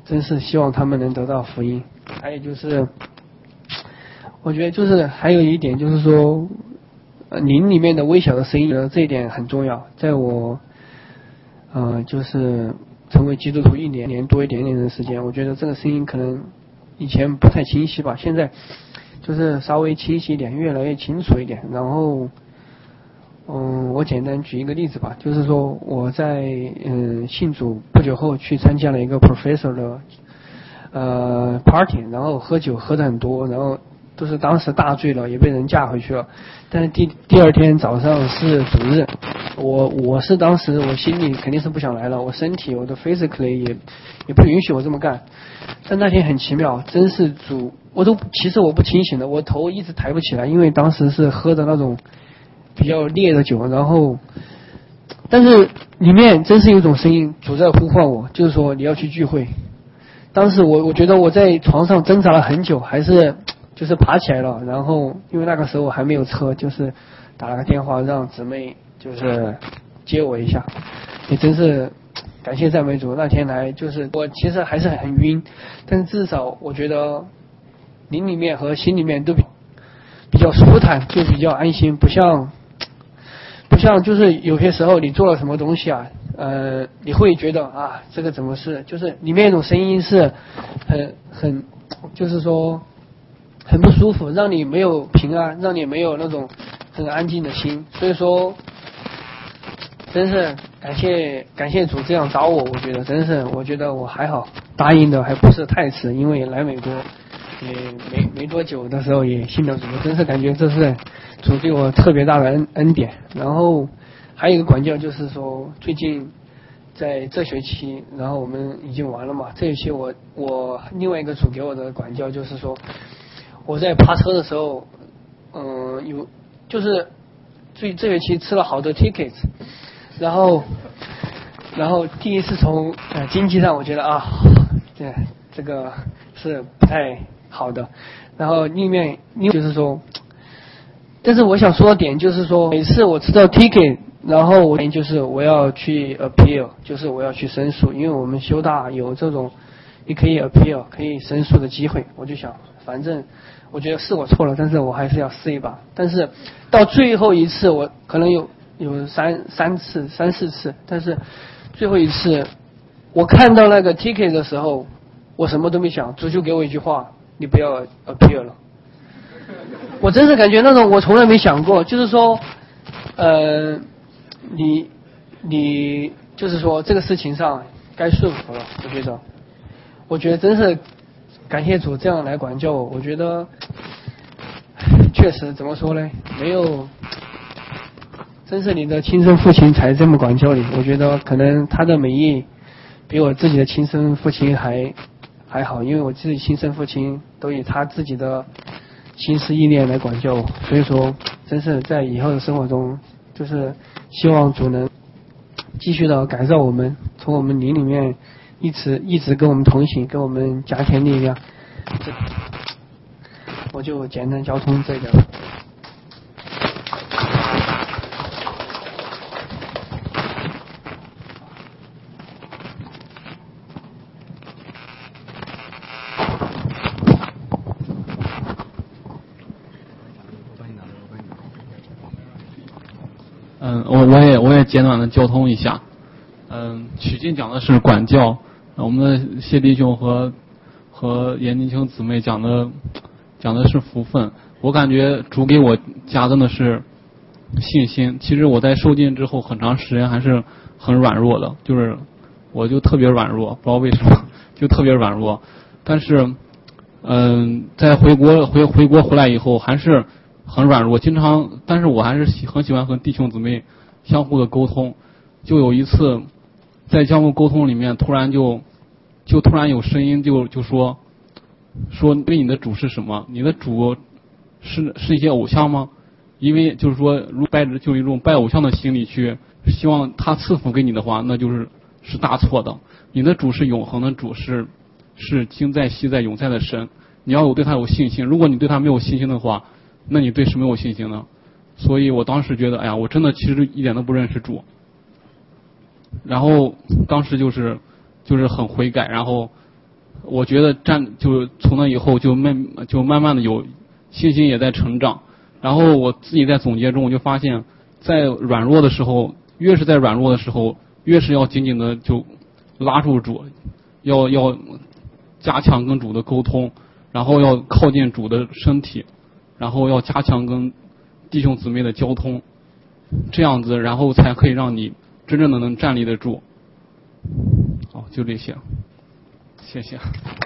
真是希望他们能得到福音。还有就是，我觉得就是还有一点就是说，灵里面的微小的声音，这一点很重要。在我就是成为基督徒1年多一点点的时间，我觉得这个声音可能以前不太清晰吧，现在就是稍微清晰一点，越来越清楚一点。然后我简单举一个例子吧，就是说我在信主不久后去参加了一个 professor 的party， 然后喝酒喝得很多，然后都是当时大醉了，也被人架回去了。但是第二天早上是主日，我是当时我心里肯定是不想来了，我身体我的 physically 也不允许我这么干。但那天很奇妙，真是主，其实我不清醒的，我头一直抬不起来，因为当时是喝的那种比较烈的酒，然后但是里面真是有一种声音，主在呼唤我，就是说你要去聚会。当时我觉得我在床上挣扎了很久，还是就是爬起来了，然后因为那个时候我还没有车，就是打了个电话让姊妹就是接我一下。也真是感谢赞美主，那天来就是我其实还是很晕，但是至少我觉得灵里面和心里面都比较舒坦，就比较安心，不像就是有些时候你做了什么东西啊，你会觉得啊这个怎么是，就是里面一种声音是很就是说很不舒服，让你没有平安，让你没有那种很安静的心。所以说真是感谢主这样找我，我觉得真是，我觉得我还好，答应的还不是太迟，因为来美国也没多久的时候也信了主，真是感觉这是主对我特别大的恩典。然后还有一个管教就是说，最近在这学期，然后我们已经完了嘛，这学期我另外一个主给我的管教就是说，我在爬车的时候，有就是这学期吃了好多 tickets， 然后第一次从经济上我觉得啊，这个是不太好的。然后另外就是说，但是我想说的点就是说，每次我吃到 ticket， 然后我要去 appeal， 就是我要去申诉，因为我们修大有这种你可以 appeal 可以申诉的机会。我就想反正我觉得是我错了，但是我还是要试一把。但是到最后一次我可能有三四次，但是最后一次我看到那个 ticket 的时候，我什么都没想，主就给我一句话，你不要 appeal 了。我真是感觉那种我从来没想过，就是说你就是说这个事情上该顺服了。我觉得真是感谢主这样来管教我。我觉得确实怎么说呢，没有真是你的亲生父亲才这么管教你。我觉得可能他的美意比我自己的亲生父亲还好，因为我自己亲生父亲都以他自己的心思意念来管教我。所以说真是在以后的生活中，就是希望主能继续的改造我们，从我们灵里面一直跟我们同行，跟我们加添力量。我就简单交通这个。 我也简短的交通一下。曲靖讲的是管教，我们的谢弟兄和严金清姊妹讲的是福分。我感觉主给我加增的是信心。其实我在受浸之后很长时间还是很软弱的，就是我就特别软弱，不知道为什么就特别软弱。但是在回国回来以后还是很软弱，但是我还是很喜欢和弟兄姊妹相互的沟通。就有一次在相互沟通里面，突然就突然有声音就说对你的主是什么？你的主是一些偶像吗？因为就是说就一种拜偶像的心理去希望他赐福给你的话，那是大错的。你的主是永恒的主，是今在昔在永在的神，你要对他有信心。如果你对他没有信心的话，那你对神没有信心呢？所以我当时觉得，哎呀，我真的其实一点都不认识主。然后当时就是很悔改，然后我觉得就从那以后就慢慢的有信心也在成长。然后我自己在总结中我就发现，在软弱的时候，越是在软弱的时候，越是要紧紧的就拉住主，要加强跟主的沟通，然后要靠近主的身体，然后要加强跟弟兄姊妹的交通，这样子然后才可以让你真正的能站立得住。好，就这些，谢谢。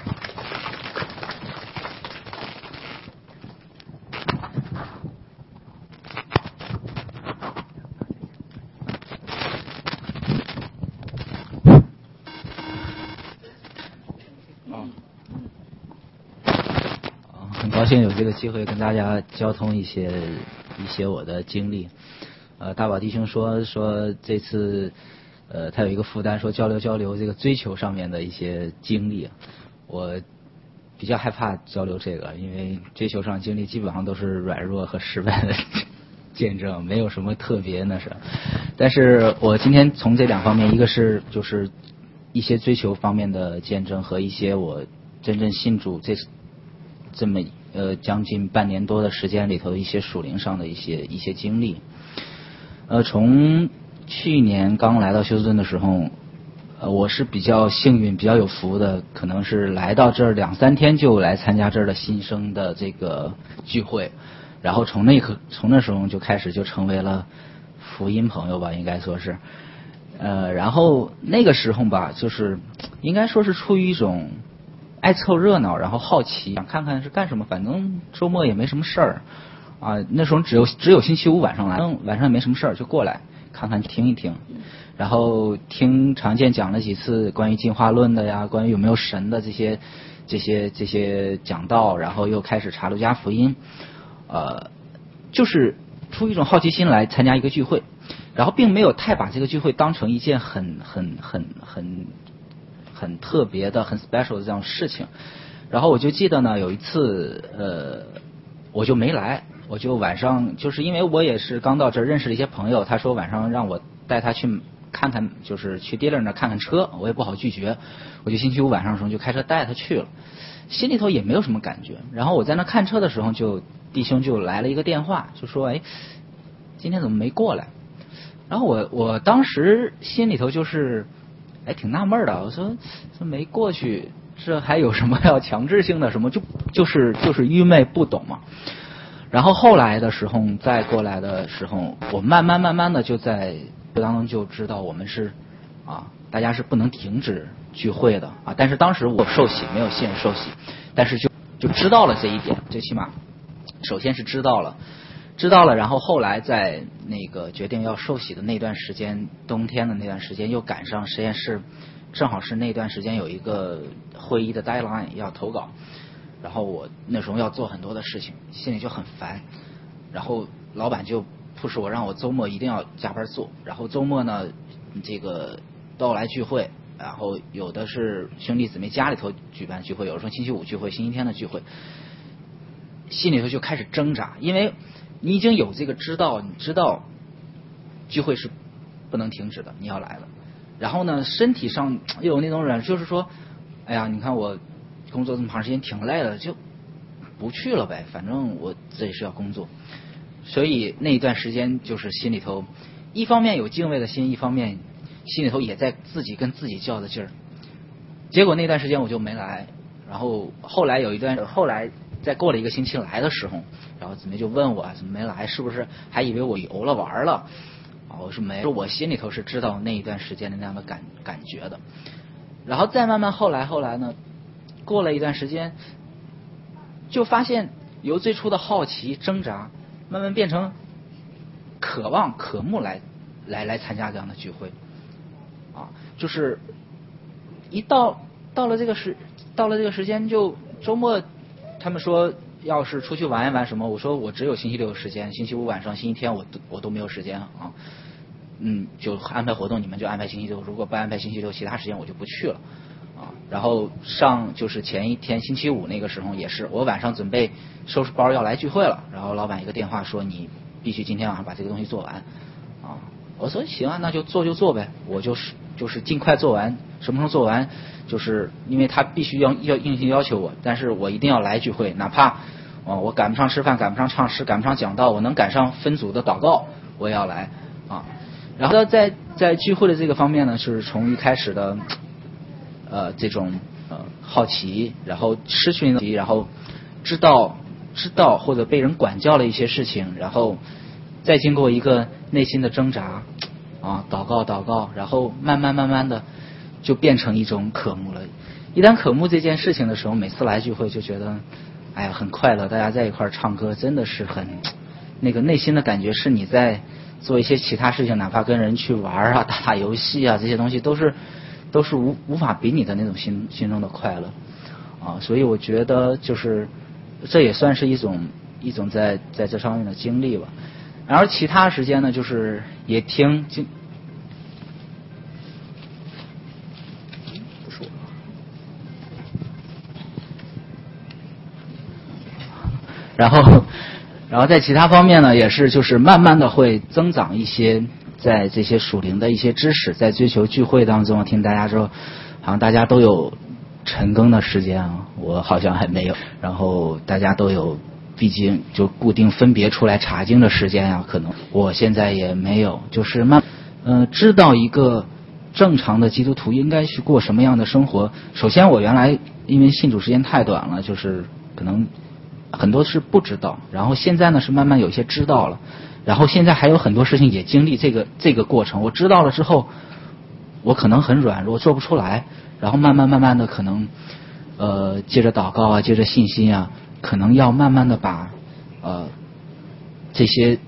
很高兴有这个机会跟大家交通一些我的经历。大宝弟兄说这次他有一个负担，说交流这个追求上面的一些经历。我比较害怕交流这个，因为追求上经历基本上都是软弱和失败的见证，没有什么特别那是。但是我今天从这两方面，一个是就是一些追求方面的见证，和一些我真正信主这么将近半年多的时间里头一些属灵上的一些经历。从去年刚来到休斯顿的时候，我是比较幸运比较有福的，可能是来到这儿2-3天就来参加这儿的新生的这个聚会，然后从那时候就开始就成为了福音朋友吧，应该说是。然后那个时候吧，就是应该说是出于一种爱凑热闹，然后好奇想看看是干什么，反正周末也没什么事儿啊。那时候只有星期五晚上来，晚上也没什么事儿，就过来看看听一听，然后听常见讲了几次关于进化论的呀，关于有没有神的这些讲道，然后又开始查路加福音，就是出于一种好奇心来参加一个聚会，然后并没有太把这个聚会当成一件很特别的很 special 的这样事情。然后我就记得呢，有一次我就没来，我就晚上就是因为我也是刚到这儿认识了一些朋友，他说晚上让我带他去看看，就是去 dealer 那看看车，我也不好拒绝，我就星期五晚上的时候就开车带他去了，心里头也没有什么感觉。然后我在那看车的时候，弟兄就来了一个电话，就说今天怎么没过来？然后我当时心里头就是挺纳闷的，我说这没过去，这还有什么要强制性的什么？就是愚昧不懂嘛。然后后来的时候再过来的时候，我慢慢的就在当中就知道我们是大家是不能停止聚会的啊。但是当时我受洗，没有信受洗，但是就知道了这一点，最起码首先是知道了，然后后来在那个决定要受洗的那段时间，冬天的那段时间又赶上实验室，正好是那段时间有一个会议的 deadline 要投稿，然后我那时候要做很多的事情，心里就很烦，然后老板就push我让我周末一定要加班做，然后周末呢这个都要来聚会，然后有的是兄弟姊妹家里头举办聚会，有时候星期五聚会，星期天的聚会，心里头就开始挣扎，因为你已经有这个知道，你知道聚会是不能停止的，你要来了。然后呢，身体上又有那种软，就是说，哎呀，你看我工作这么长时间挺累的，就不去了呗，反正我这也是要工作。所以那一段时间就是心里头，一方面有敬畏的心，一方面心里头也在跟自己较的劲儿。结果那段时间我就没来，然后后来再过了一个星期来的时候，然后姊妹就问我怎么没来，是不是还以为我游了玩了？我说没，我心里头是知道那一段时间的那样的感觉的。然后再慢慢后来呢，过了一段时间，就发现由最初的好奇挣扎，慢慢变成渴望渴慕来参加这样的聚会就是一到了这个时间，就周末他们说要是出去玩一玩什么，我说我只有星期六有时间，星期五晚上星期天我都没有时间就安排活动你们就安排星期六，如果不安排星期六其他时间我就不去了然后就是前一天星期五那个时候也是，我晚上准备收拾包要来聚会了，然后老板一个电话说你必须今天晚上把这个东西做完我说行啊，那就做呗，我就是就是尽快做完，什么时候做完，就是因为他必须要硬性要求我，但是我一定要来聚会，哪怕我赶不上吃饭，赶不上唱诗，赶不上讲道，我能赶上分组的祷告，我也要来啊。然后在聚会的这个方面呢，是从一开始的这种好奇，然后失去那，然后知道或者被人管教了一些事情，然后再经过一个内心的挣扎啊，祷告，然后慢慢的就变成一种渴慕了。一旦渴慕这件事情的时候，每次来聚会就觉得哎呀很快乐，大家在一块儿唱歌真的是很那个内心的感觉，是你在做一些其他事情，哪怕跟人去玩啊、打游戏啊，这些东西都是无法比拟的那种心中的快乐啊。所以我觉得就是这也算是一种在这上面的经历吧。然而其他时间呢，就是也听不是我，然后在其他方面呢，也是就是慢慢的会增长一些在这些属灵的一些知识，在追求聚会当中，听大家说好像大家都有晨更的时间啊，我好像还没有，然后大家都有毕竟就固定分别出来查经的时间啊，可能我现在也没有，就是知道一个正常的基督徒应该去过什么样的生活。首先我原来因为信主时间太短了，就是可能很多是不知道，然后现在呢是慢慢有些知道了，然后现在还有很多事情也经历这个过程。我知道了之后，我可能很软弱，做不出来，然后慢慢的可能借着祷告啊，借着信心啊，可能要慢慢的把这些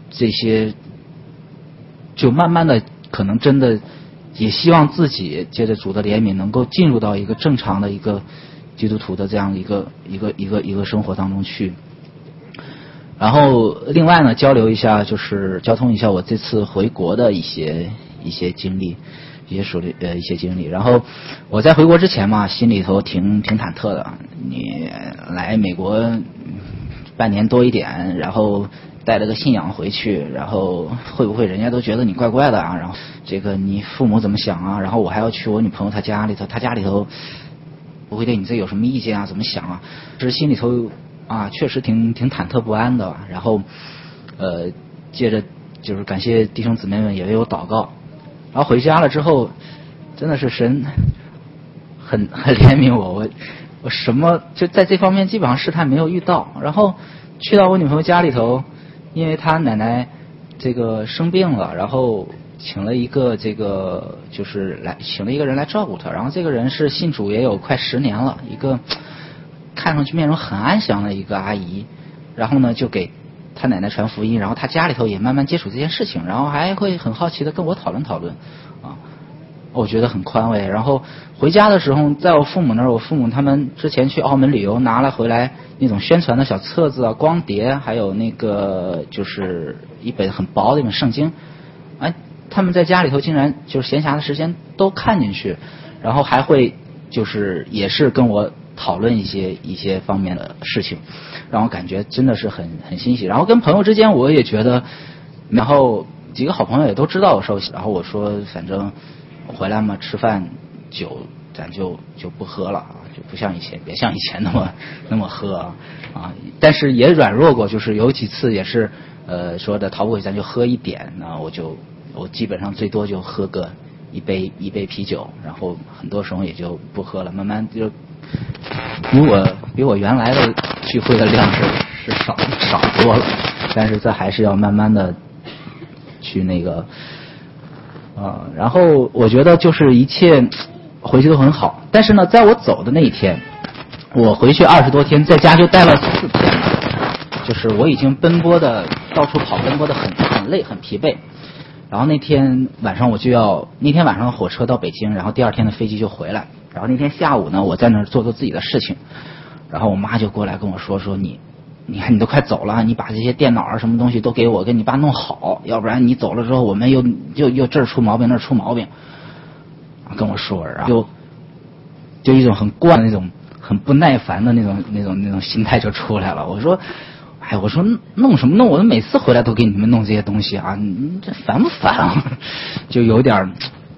就慢慢的可能真的也希望自己借着主的怜悯能够进入到一个正常的一个基督徒的这样一个生活当中去。然后另外呢，交流一下，就是交通一下我这次回国的一些经历，一些经历。然后我在回国之前嘛，心里头挺忐忑的。你来美国半年多一点，然后带了个信仰回去，然后会不会人家都觉得你怪怪的啊？然后这个你父母怎么想啊？然后我还要去我女朋友她家里头不会对你这有什么意见啊？怎么想啊？就是心里头确实挺忐忑不安的。然后接着就是感谢弟兄姊妹们也为我祷告。然后回家了之后，真的是神很怜悯我什么就在这方面基本上试探没有遇到。然后去到我女朋友家里头，因为她奶奶这个生病了，然后请了一个请了一个人来照顾她。然后这个人是信主也有快10年了，一个看上去面容很安详的一个阿姨。然后呢就给他奶奶传福音，然后他家里头也慢慢接触这件事情，然后还会很好奇的跟我讨论啊，我觉得很宽慰。然后回家的时候，在我父母那儿，我父母他们之前去澳门旅游拿了回来那种宣传的小册子啊、光碟，还有那个就是一本很薄的一本圣经，他们在家里头竟然就是闲暇的时间都看进去，然后还会就是也是跟我讨论一些方面的事情，让我感觉真的是很欣喜。然后跟朋友之间我也觉得，然后几个好朋友也都知道我受洗，然后我说反正回来嘛，吃饭酒咱就不喝了啊，就不像以前，别像以前那么喝啊。但是也软弱过，就是有几次也是说的逃不回咱就喝一点，那我基本上最多就喝个一杯啤酒，然后很多时候也就不喝了，慢慢就比我原来的聚会的量是少多了，但是这还是要慢慢的去那个然后我觉得就是一切回去都很好。但是呢，在我走的那一天，我回去20多天，在家就待了4天，就是我已经到处跑，奔波的很累很疲惫。然后那天晚上的火车到北京，然后第2天的飞机就回来。然后那天下午呢，我在那儿做自己的事情，然后我妈就过来跟我说你看你都快走了，你把这些电脑啊什么东西都给我跟你爸弄好，要不然你走了之后我们又这儿出毛病那儿出毛病，跟我说，然后就一种很惯的那种很不耐烦的那种心态就出来了。我说弄什么弄，我每次回来都给你们弄这些东西啊，你这烦不烦啊？就有点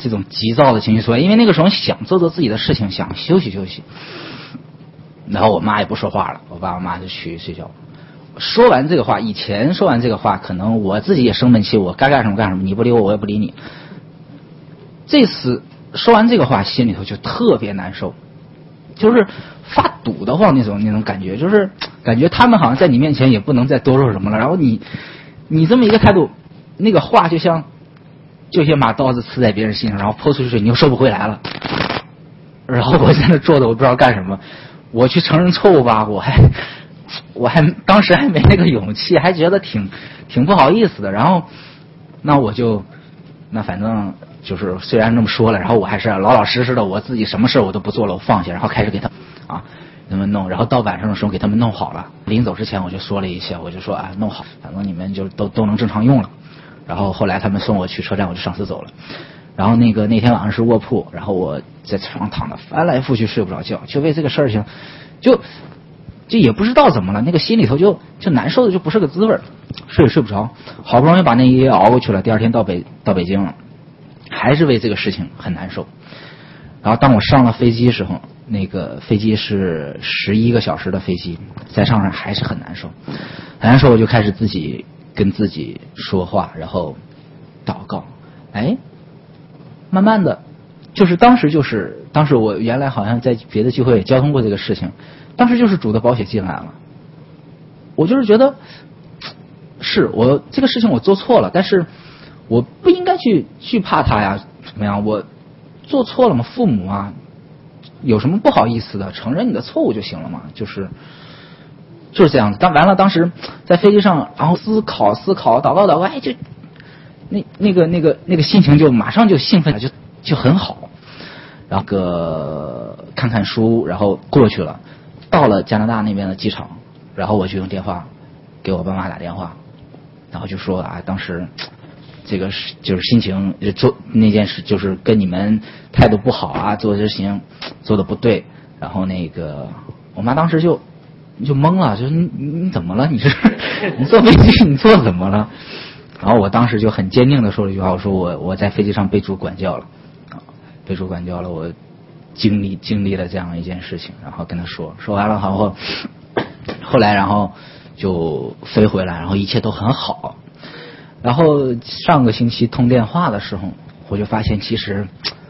这种急躁的情绪出来，因为那个时候想做自己的事情，想休息休息。然后我妈也不说话了，我爸我妈就去睡觉。说完这个话，以前说完这个话，可能我自己也生闷气，我该干什么干什么，你不理我，我也不理你。这次说完这个话，心里头就特别难受，就是发堵得慌那种感觉，就是感觉他们好像在你面前也不能再多说什么了。然后你这么一个态度，那个话就像把刀子刺在别人心上，然后泼出去你又收不回来了。然后我在那坐着，我不知道干什么。我去承认错误吧，我还当时还没那个勇气，还觉得挺不好意思的。然后那反正就是虽然这么说了，然后我还是老老实实的，我自己什么事我都不做了，我放下，然后开始给他们弄。然后到晚上的时候给他们弄好了，临走之前我就说了一些，我就说弄好，反正你们就都能正常用了。然后后来他们送我去车站，我就上车走了。然后那天晚上是卧铺，然后我在床上躺着翻来覆去睡不着觉，就为这个事情，就也不知道怎么了，那个心里头就难受的就不是个滋味，睡不着。好不容易把那一夜熬过去了，第二天到北京了，还是为这个事情很难受。然后当我上了飞机的时候，那个飞机是11个小时的飞机，在上面还是很难受，很难受。我就开始自己跟自己说话，然后祷告。慢慢的，当时我原来好像在别的聚会也交通过这个事情，当时就是主的宝血进来了。我就是觉得是我这个事情我做错了，但是我不应该去惧怕他呀，怎么样？我做错了嘛，父母啊，有什么不好意思的？承认你的错误就行了嘛，就是这样子。当时在飞机上，然后思考，祷告，就那个心情就马上就兴奋了，就很好。然后看看书，然后过去了，到了加拿大那边的机场，然后我就用电话给我爸妈打电话，然后就说当时这个就是心情做那件事，就是跟你们态度不好啊，做这事情做的不对。然后我妈当时就懵了，就你怎么了？你坐飞机你坐怎么了？然后我当时就很坚定的说了一句话，我说我在飞机上被主管教了，被主管教了，我经历了这样一件事情，然后跟他说完了，然后后来然后就飞回来，然后一切都很好。然后上个星期通电话的时候，我就发现其实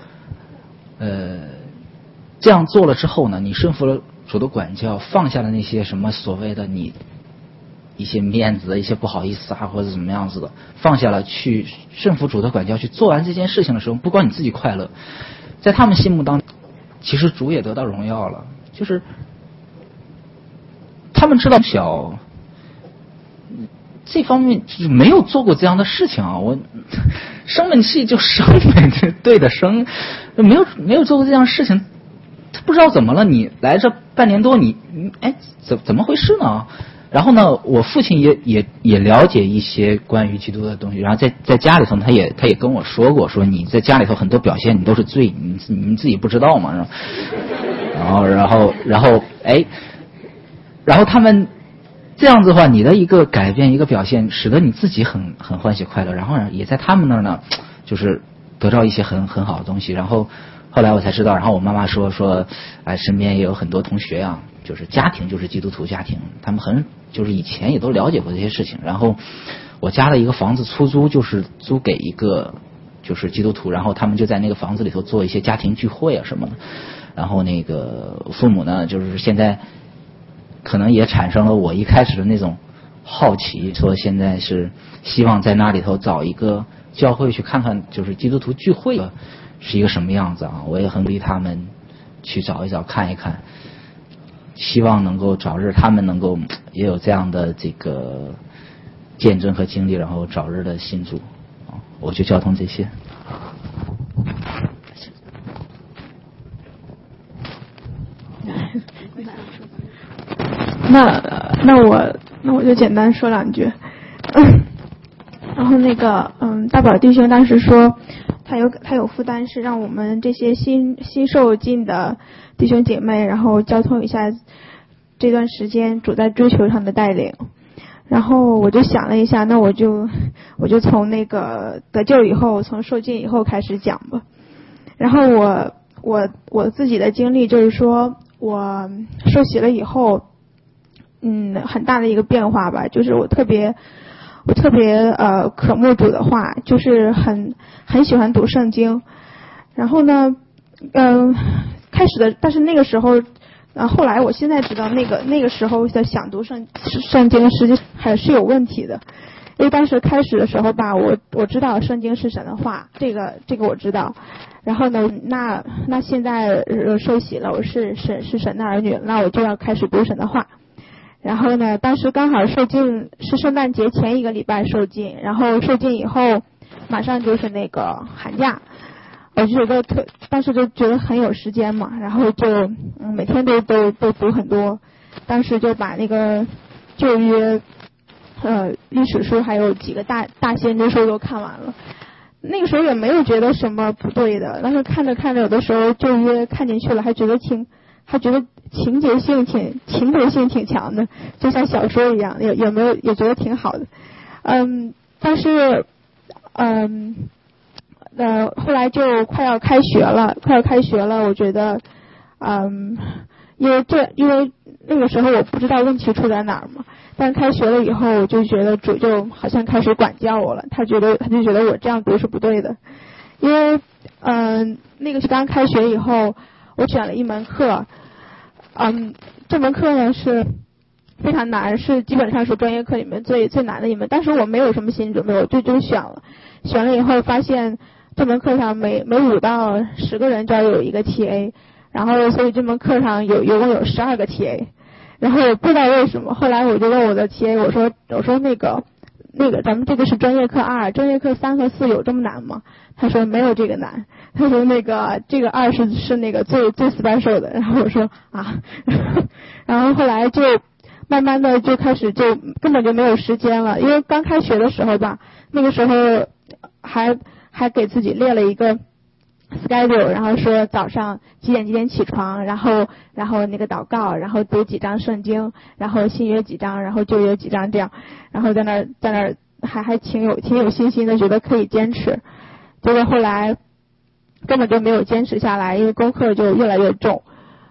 这样做了之后呢，你顺服了主的管教，放下了那些什么所谓的你一些面子、一些不好意思啊，或者怎么样子的，放下了去顺服主的管教，去做完这件事情的时候，不光你自己快乐，在他们心目当中，其实主也得到荣耀了。就是他们知道小这方面就没有做过这样的事情啊，我生闷气就生呗，对的生，没有做过这样的事情，他不知道怎么了，你来这半年多，你怎么回事呢？然后呢，我父亲也了解一些关于基督的东西，然后在家里头他也跟我说过，说你在家里头很多表现你都是罪，你自己不知道嘛。然后他们这样子的话，你的一个改变一个表现，使得你自己很欢喜快乐，然后也在他们那儿呢，就是得到一些很好的东西。然后后来我才知道，然后我妈妈说身边也有很多同学啊，就是家庭就是基督徒家庭，他们就是以前也都了解过这些事情。然后我家的一个房子出租，就是租给一个就是基督徒，然后他们就在那个房子里头做一些家庭聚会啊什么的。然后父母呢，就是现在可能也产生了我一开始的那种好奇，说现在是希望在那里头找一个教会去看看，就是基督徒聚会是一个什么样子啊。我也很鼓励他们去找一找看一看，希望能够早日他们能够也有这样的这个见证和经历，然后早日的信主。我就交通这些。 那我就简单说两句。然后大宝弟兄当时说他有负担，是让我们这些新受浸的弟兄姐妹，然后交通一下这段时间主在追求上的带领。然后我就想了一下，那我就从得救以后，从受浸以后开始讲吧。 然后我自己的经历就是说，我受洗了以后，很大的一个变化吧，就是我特别渴慕主的话，就是很喜欢读圣经。然后呢，开始的，但是那个时候，后来我现在知道那个时候的想读圣经，实际还是有问题的。因为当时开始的时候吧，我知道圣经是神的话，这个我知道。然后呢，那现在受洗了，我是神的儿女，那我就要开始读神的话。然后呢，当时刚好受浸是圣诞节前一个礼拜受浸，然后受浸以后马上就是那个寒假，我就觉得当时就觉得很有时间嘛，然后就每天都读很多，当时就把那个旧约历史书还有几个大先知书都看完了。那个时候也没有觉得什么不对的，但是看着有的时候旧约看进去了，还觉得情节性挺强的，就像小说一样，也觉得挺好的。但是后来就快要开学了，我觉得因为那个时候我不知道问题出在哪儿嘛，但开学了以后，我就觉得主就好像开始管教我了，他就觉得我这样读是不对的。因为那个刚开学以后，我选了一门课，这门课呢是非常难，是基本上是专业课里面最难的一门，但是我没有什么心理准备，我就选了以后发现这门课上每5到10个人就要有一个 TA， 然后所以这门课上共有12个 TA， 然后我不知道为什么，后来我就问我的 TA， 我说那个咱们这个是专业课2，专业课3和4有这么难吗？他说没有这个难，他说那个这个2是那个最 special 的，然后我说啊，然后后来就慢慢的就开始就根本就没有时间了，因为刚开学的时候吧，那个时候还给自己列了一个 schedule， 然后说早上几点起床，然后那个祷告，然后读几章圣经，然后新约几章，然后旧约几章这样，然后在那儿还挺有信心的，觉得可以坚持。结果后来根本就没有坚持下来，因为功课就越来越重。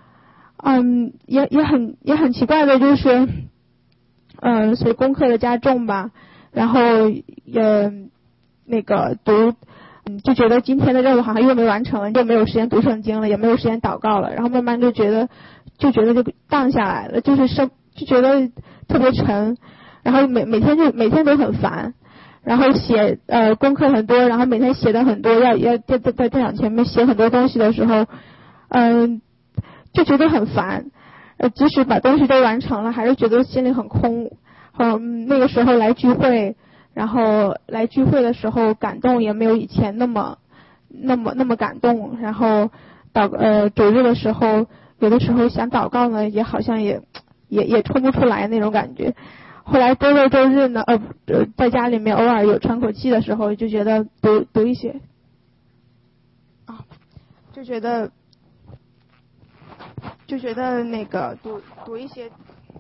也很奇怪的就是，随功课的加重吧，然后那个读，就觉得今天的任务好像又没完成，就没有时间读圣经了，也没有时间祷告了，然后慢慢就觉得就荡下来了，就觉得特别沉，然后每天都很烦。然后写功课很多，然后每天写的很多，要在电脑前面写很多东西的时候，就觉得很烦。即使把东西都完成了，还是觉得心里很空。那个时候来聚会，然后来聚会的时候感动也没有以前那么感动。然后主日的时候，有的时候想祷告呢，也好像也冲不出来那种感觉。后来周六周日呢，在家里面偶尔有喘口气的时候，就觉得读一些就觉得那个读一些，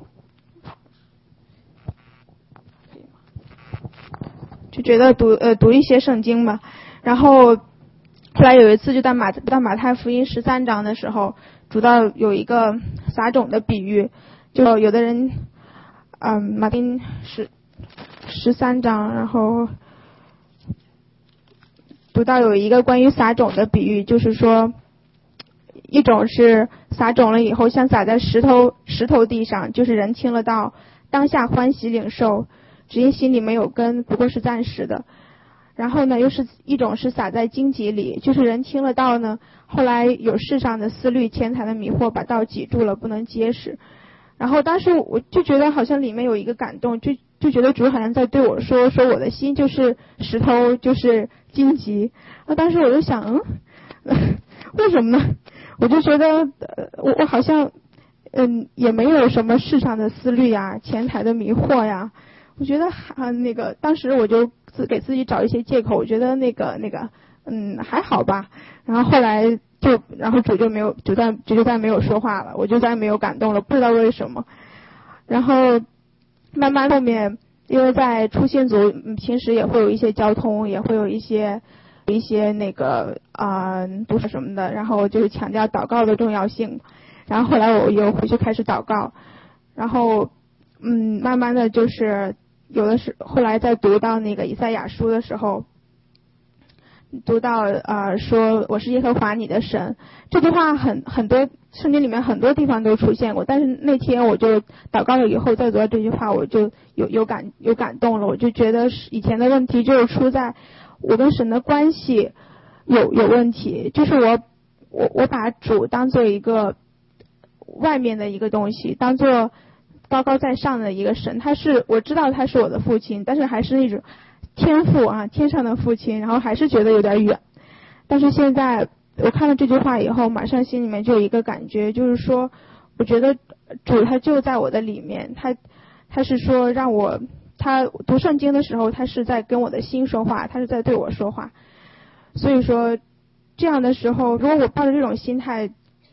就觉得读一些圣经吧。然后后来有一次就到马太福音13章的时候，主到有一个撒种的比喻，就有的人。马丁13章，然后读到有一个关于撒种的比喻，就是说一种是撒种了以后像撒在石头地上，就是人听了道当下欢喜领受，只因心里没有根，不过是暂时的。然后呢，又是一种是撒在荆棘里，就是人听了道呢，后来有世上的思虑钱财的迷惑把道挤住了，不能结实。然后当时我就觉得好像里面有一个感动，就觉得主好像在对我说我的心就是石头，就是荆棘。当时我就想为什么呢？我就觉得我好像也没有什么世上的思虑呀，钱财的迷惑呀。我觉得那个当时我就给自己找一些借口，我觉得那个还好吧。然后后来然后主就再没有说话了，我就再没有感动了，不知道为什么。然后慢慢后面，因为在初信组平时也会有一些交通，也会有一些一些那个读书什么的，然后就是强调祷告的重要性。然后后来我又回去开始祷告，然后慢慢的就是有的是后来在读到那个以赛亚书的时候，读到说我是耶和华你的神，这句话很多圣经里面很多地方都出现过，但是那天我就祷告了以后再读到这句话，我就有感动了。我就觉得以前的问题就是出在我跟神的关系有问题，就是我把主当做一个外面的一个东西，当做高高在上的一个神，我知道他是我的父亲，但是还是那种天父天上的父亲，然后还是觉得有点远。但是现在我看了这句话以后，马上心里面就有一个感觉，就是说我觉得主他就在我的里面，他是说他读圣经的时候，他是在跟我的心说话，他是在对我说话。所以说这样的时候，如果我抱着这种心态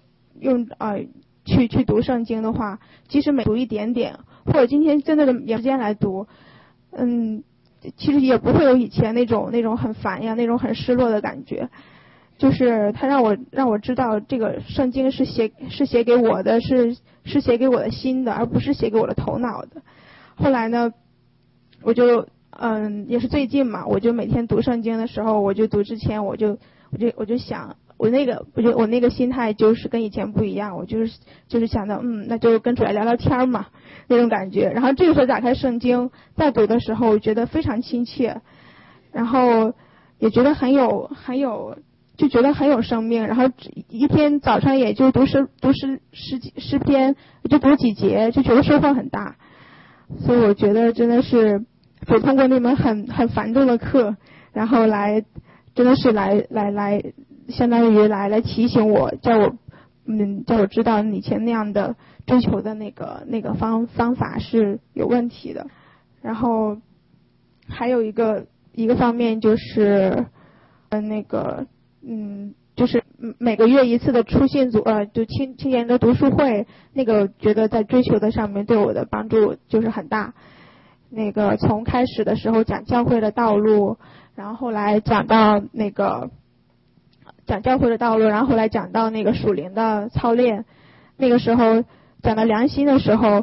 去读圣经的话，即使每读一点点，或者今天真的有时间来读，其实也不会有以前那种很烦呀，那种很失落的感觉。就是他让我知道这个圣经是写给我的，是写给我的心的，而不是写给我的头脑的。后来呢，我就也是最近嘛，我就每天读圣经的时候，我就读之前我就想，我那个心态就是跟以前不一样，我就是想到那就跟主来聊聊天嘛，那种感觉。然后这个时候打开圣经再读的时候，我觉得非常亲切，然后也觉得就觉得很有生命。然后一天早上也就读诗篇，就读几节，就觉得收获很大。所以我觉得真的是就通过那门很繁重的课，然后真的是来相当于来提醒我，叫我知道以前那样的追求的那个方法是有问题的。然后还有一个方面就是就是每个月一次的出信组就青年的读书会，那个觉得在追求的上面对我的帮助就是很大。那个从开始的时候讲教会的道路，然后后来讲到讲教会的道路，然后后来讲到那个属灵的操练。那个时候讲到良心的时候，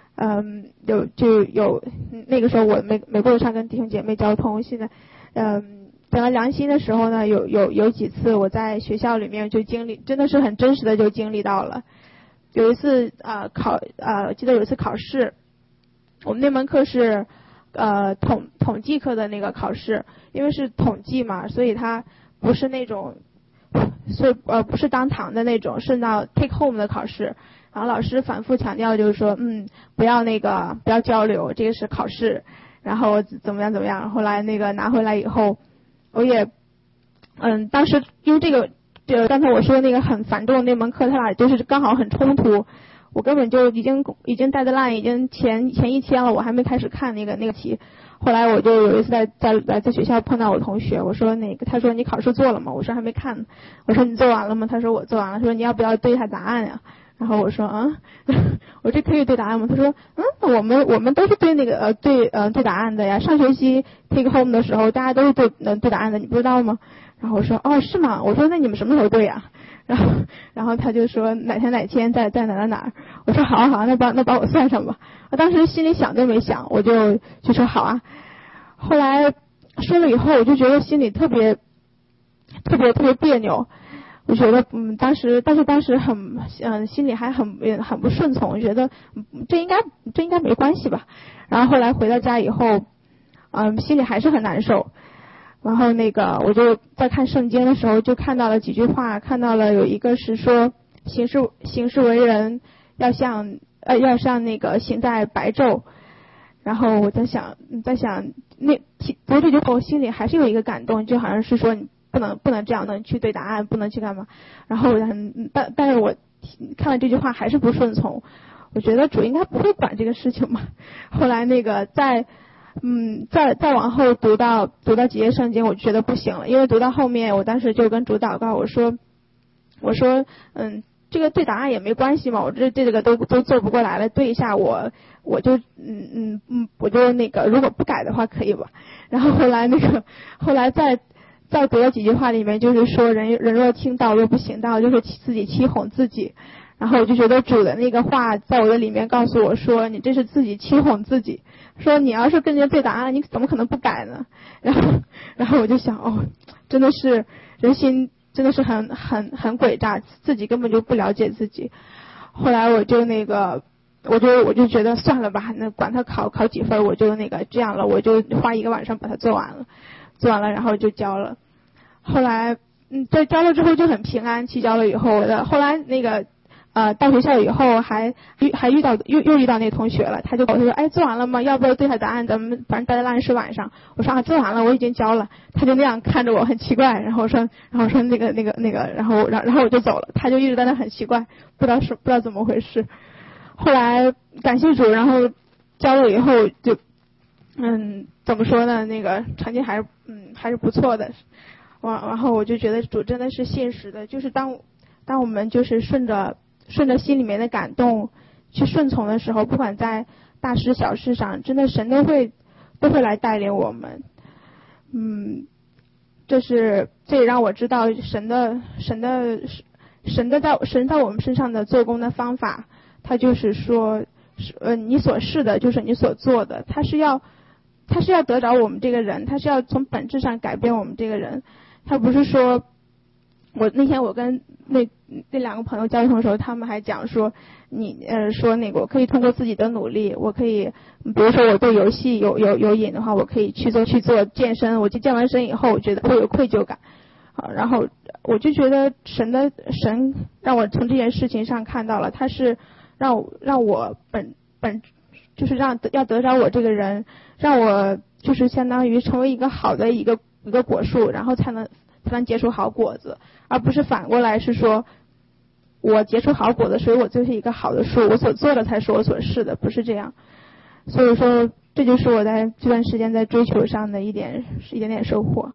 有那个时候我每个路上跟弟兄姐妹交通，现在讲到良心的时候呢，有几次我在学校里面就经历，真的是很真实的就经历到了。有一次记得有一次考试，我们那门课是统计课的那个考试，因为是统计嘛，所以它不是那种，所以不是当堂的那种，是那 take home 的考试。然后老师反复强调就是说不要交流，这个是考试，然后怎么样。后来那个拿回来以后，我也当时因为这个刚才我说的那个很繁重的那门课，他俩就是刚好很冲突，我根本就已经deadline已经前一天了，我还没开始看那个题。后来我就有一次在学校碰到我同学，我说他说你考试做了吗？我说还没看。我说你做完了吗？他说我做完了。他说你要不要对一下答案呀？然后我说我这可以对答案吗？他说我们都是对那个对答案的呀。上学期 take home 的时候大家都是对答案的，你不知道吗？然后我说是吗？我说那你们什么时候对呀？然后他就说哪天在哪。我说好，那把我算上吧。我当时心里想都没想，我就说好啊。后来说了以后，我就觉得心里特别别扭。我觉得当时很心里还很不顺从，觉得这应该没关系吧。然后后来回到家以后心里还是很难受。然后我就在看圣经的时候就看到了几句话，看到了有一个是说行事为人要像那个行在白昼。然后我在想读这句话，我心里还是有一个感动，就好像是说你不能这样，能去对答案，不能去干嘛。然后但是我看了这句话还是不顺从，我觉得主应该不会管这个事情嘛。后来再往后读到几页圣经，我觉得不行了，因为读到后面，我当时就跟主祷告，我说这个对答案也没关系嘛，我这个都做不过来了，对一下我就我就如果不改的话可以吧。然后后来在读了几句话里面，就是说人若听道若不行道，就是自己欺哄自己。然后我就觉得主的那个话在我的里面告诉我说，你这是自己欺哄自己，说你要是跟人家对答案，你怎么可能不改呢？然后我就想，哦，真的是人心真的是很诡诈，自己根本就不了解自己。后来我就我就觉得算了吧，那管他考几分，我就这样了，我就花1个晚上把它做完了，然后就交了。后来对，交了之后就很平安，提交了以后后来到学校以后还遇到那个同学了，他就跟我说，哎，做完了吗？要不要对下答案？咱们反正待在烂是晚上。我说做完了，我已经交了。他就那样看着我很奇怪，然后说那个，然后我就走了。他就一直在那很奇怪，不知道怎么回事。后来感谢主，然后交了以后就怎么说呢？成绩还是不错的。然后我就觉得主真的是信实的，就是当我们就是顺着心里面的感动去顺从的时候，不管在大事小事上，真的神都会来带领我们。这也让我知道神在我们身上的做工的方法，他就是说你所示的就是你所做的，他是要得着我们这个人，他是要从本质上改变我们这个人。他不是说，那天我跟那2个朋友交通的时候，他们还讲说，说我可以通过自己的努力，我可以，比如说我对游戏有瘾的话，我可以去做健身，我去健完身以后，我觉得会有愧疚感。然后我就觉得神让我从这件事情上看到了，他是让我就是要得着我这个人，让我就是相当于成为一个好的一个果树，然后才能结出好果子，而不是反过来是说我结出好果子，所以我就是一个好的树，我所做的才是我所示的，不是这样。所以说这就是我在这段时间在追求上的一点点收获。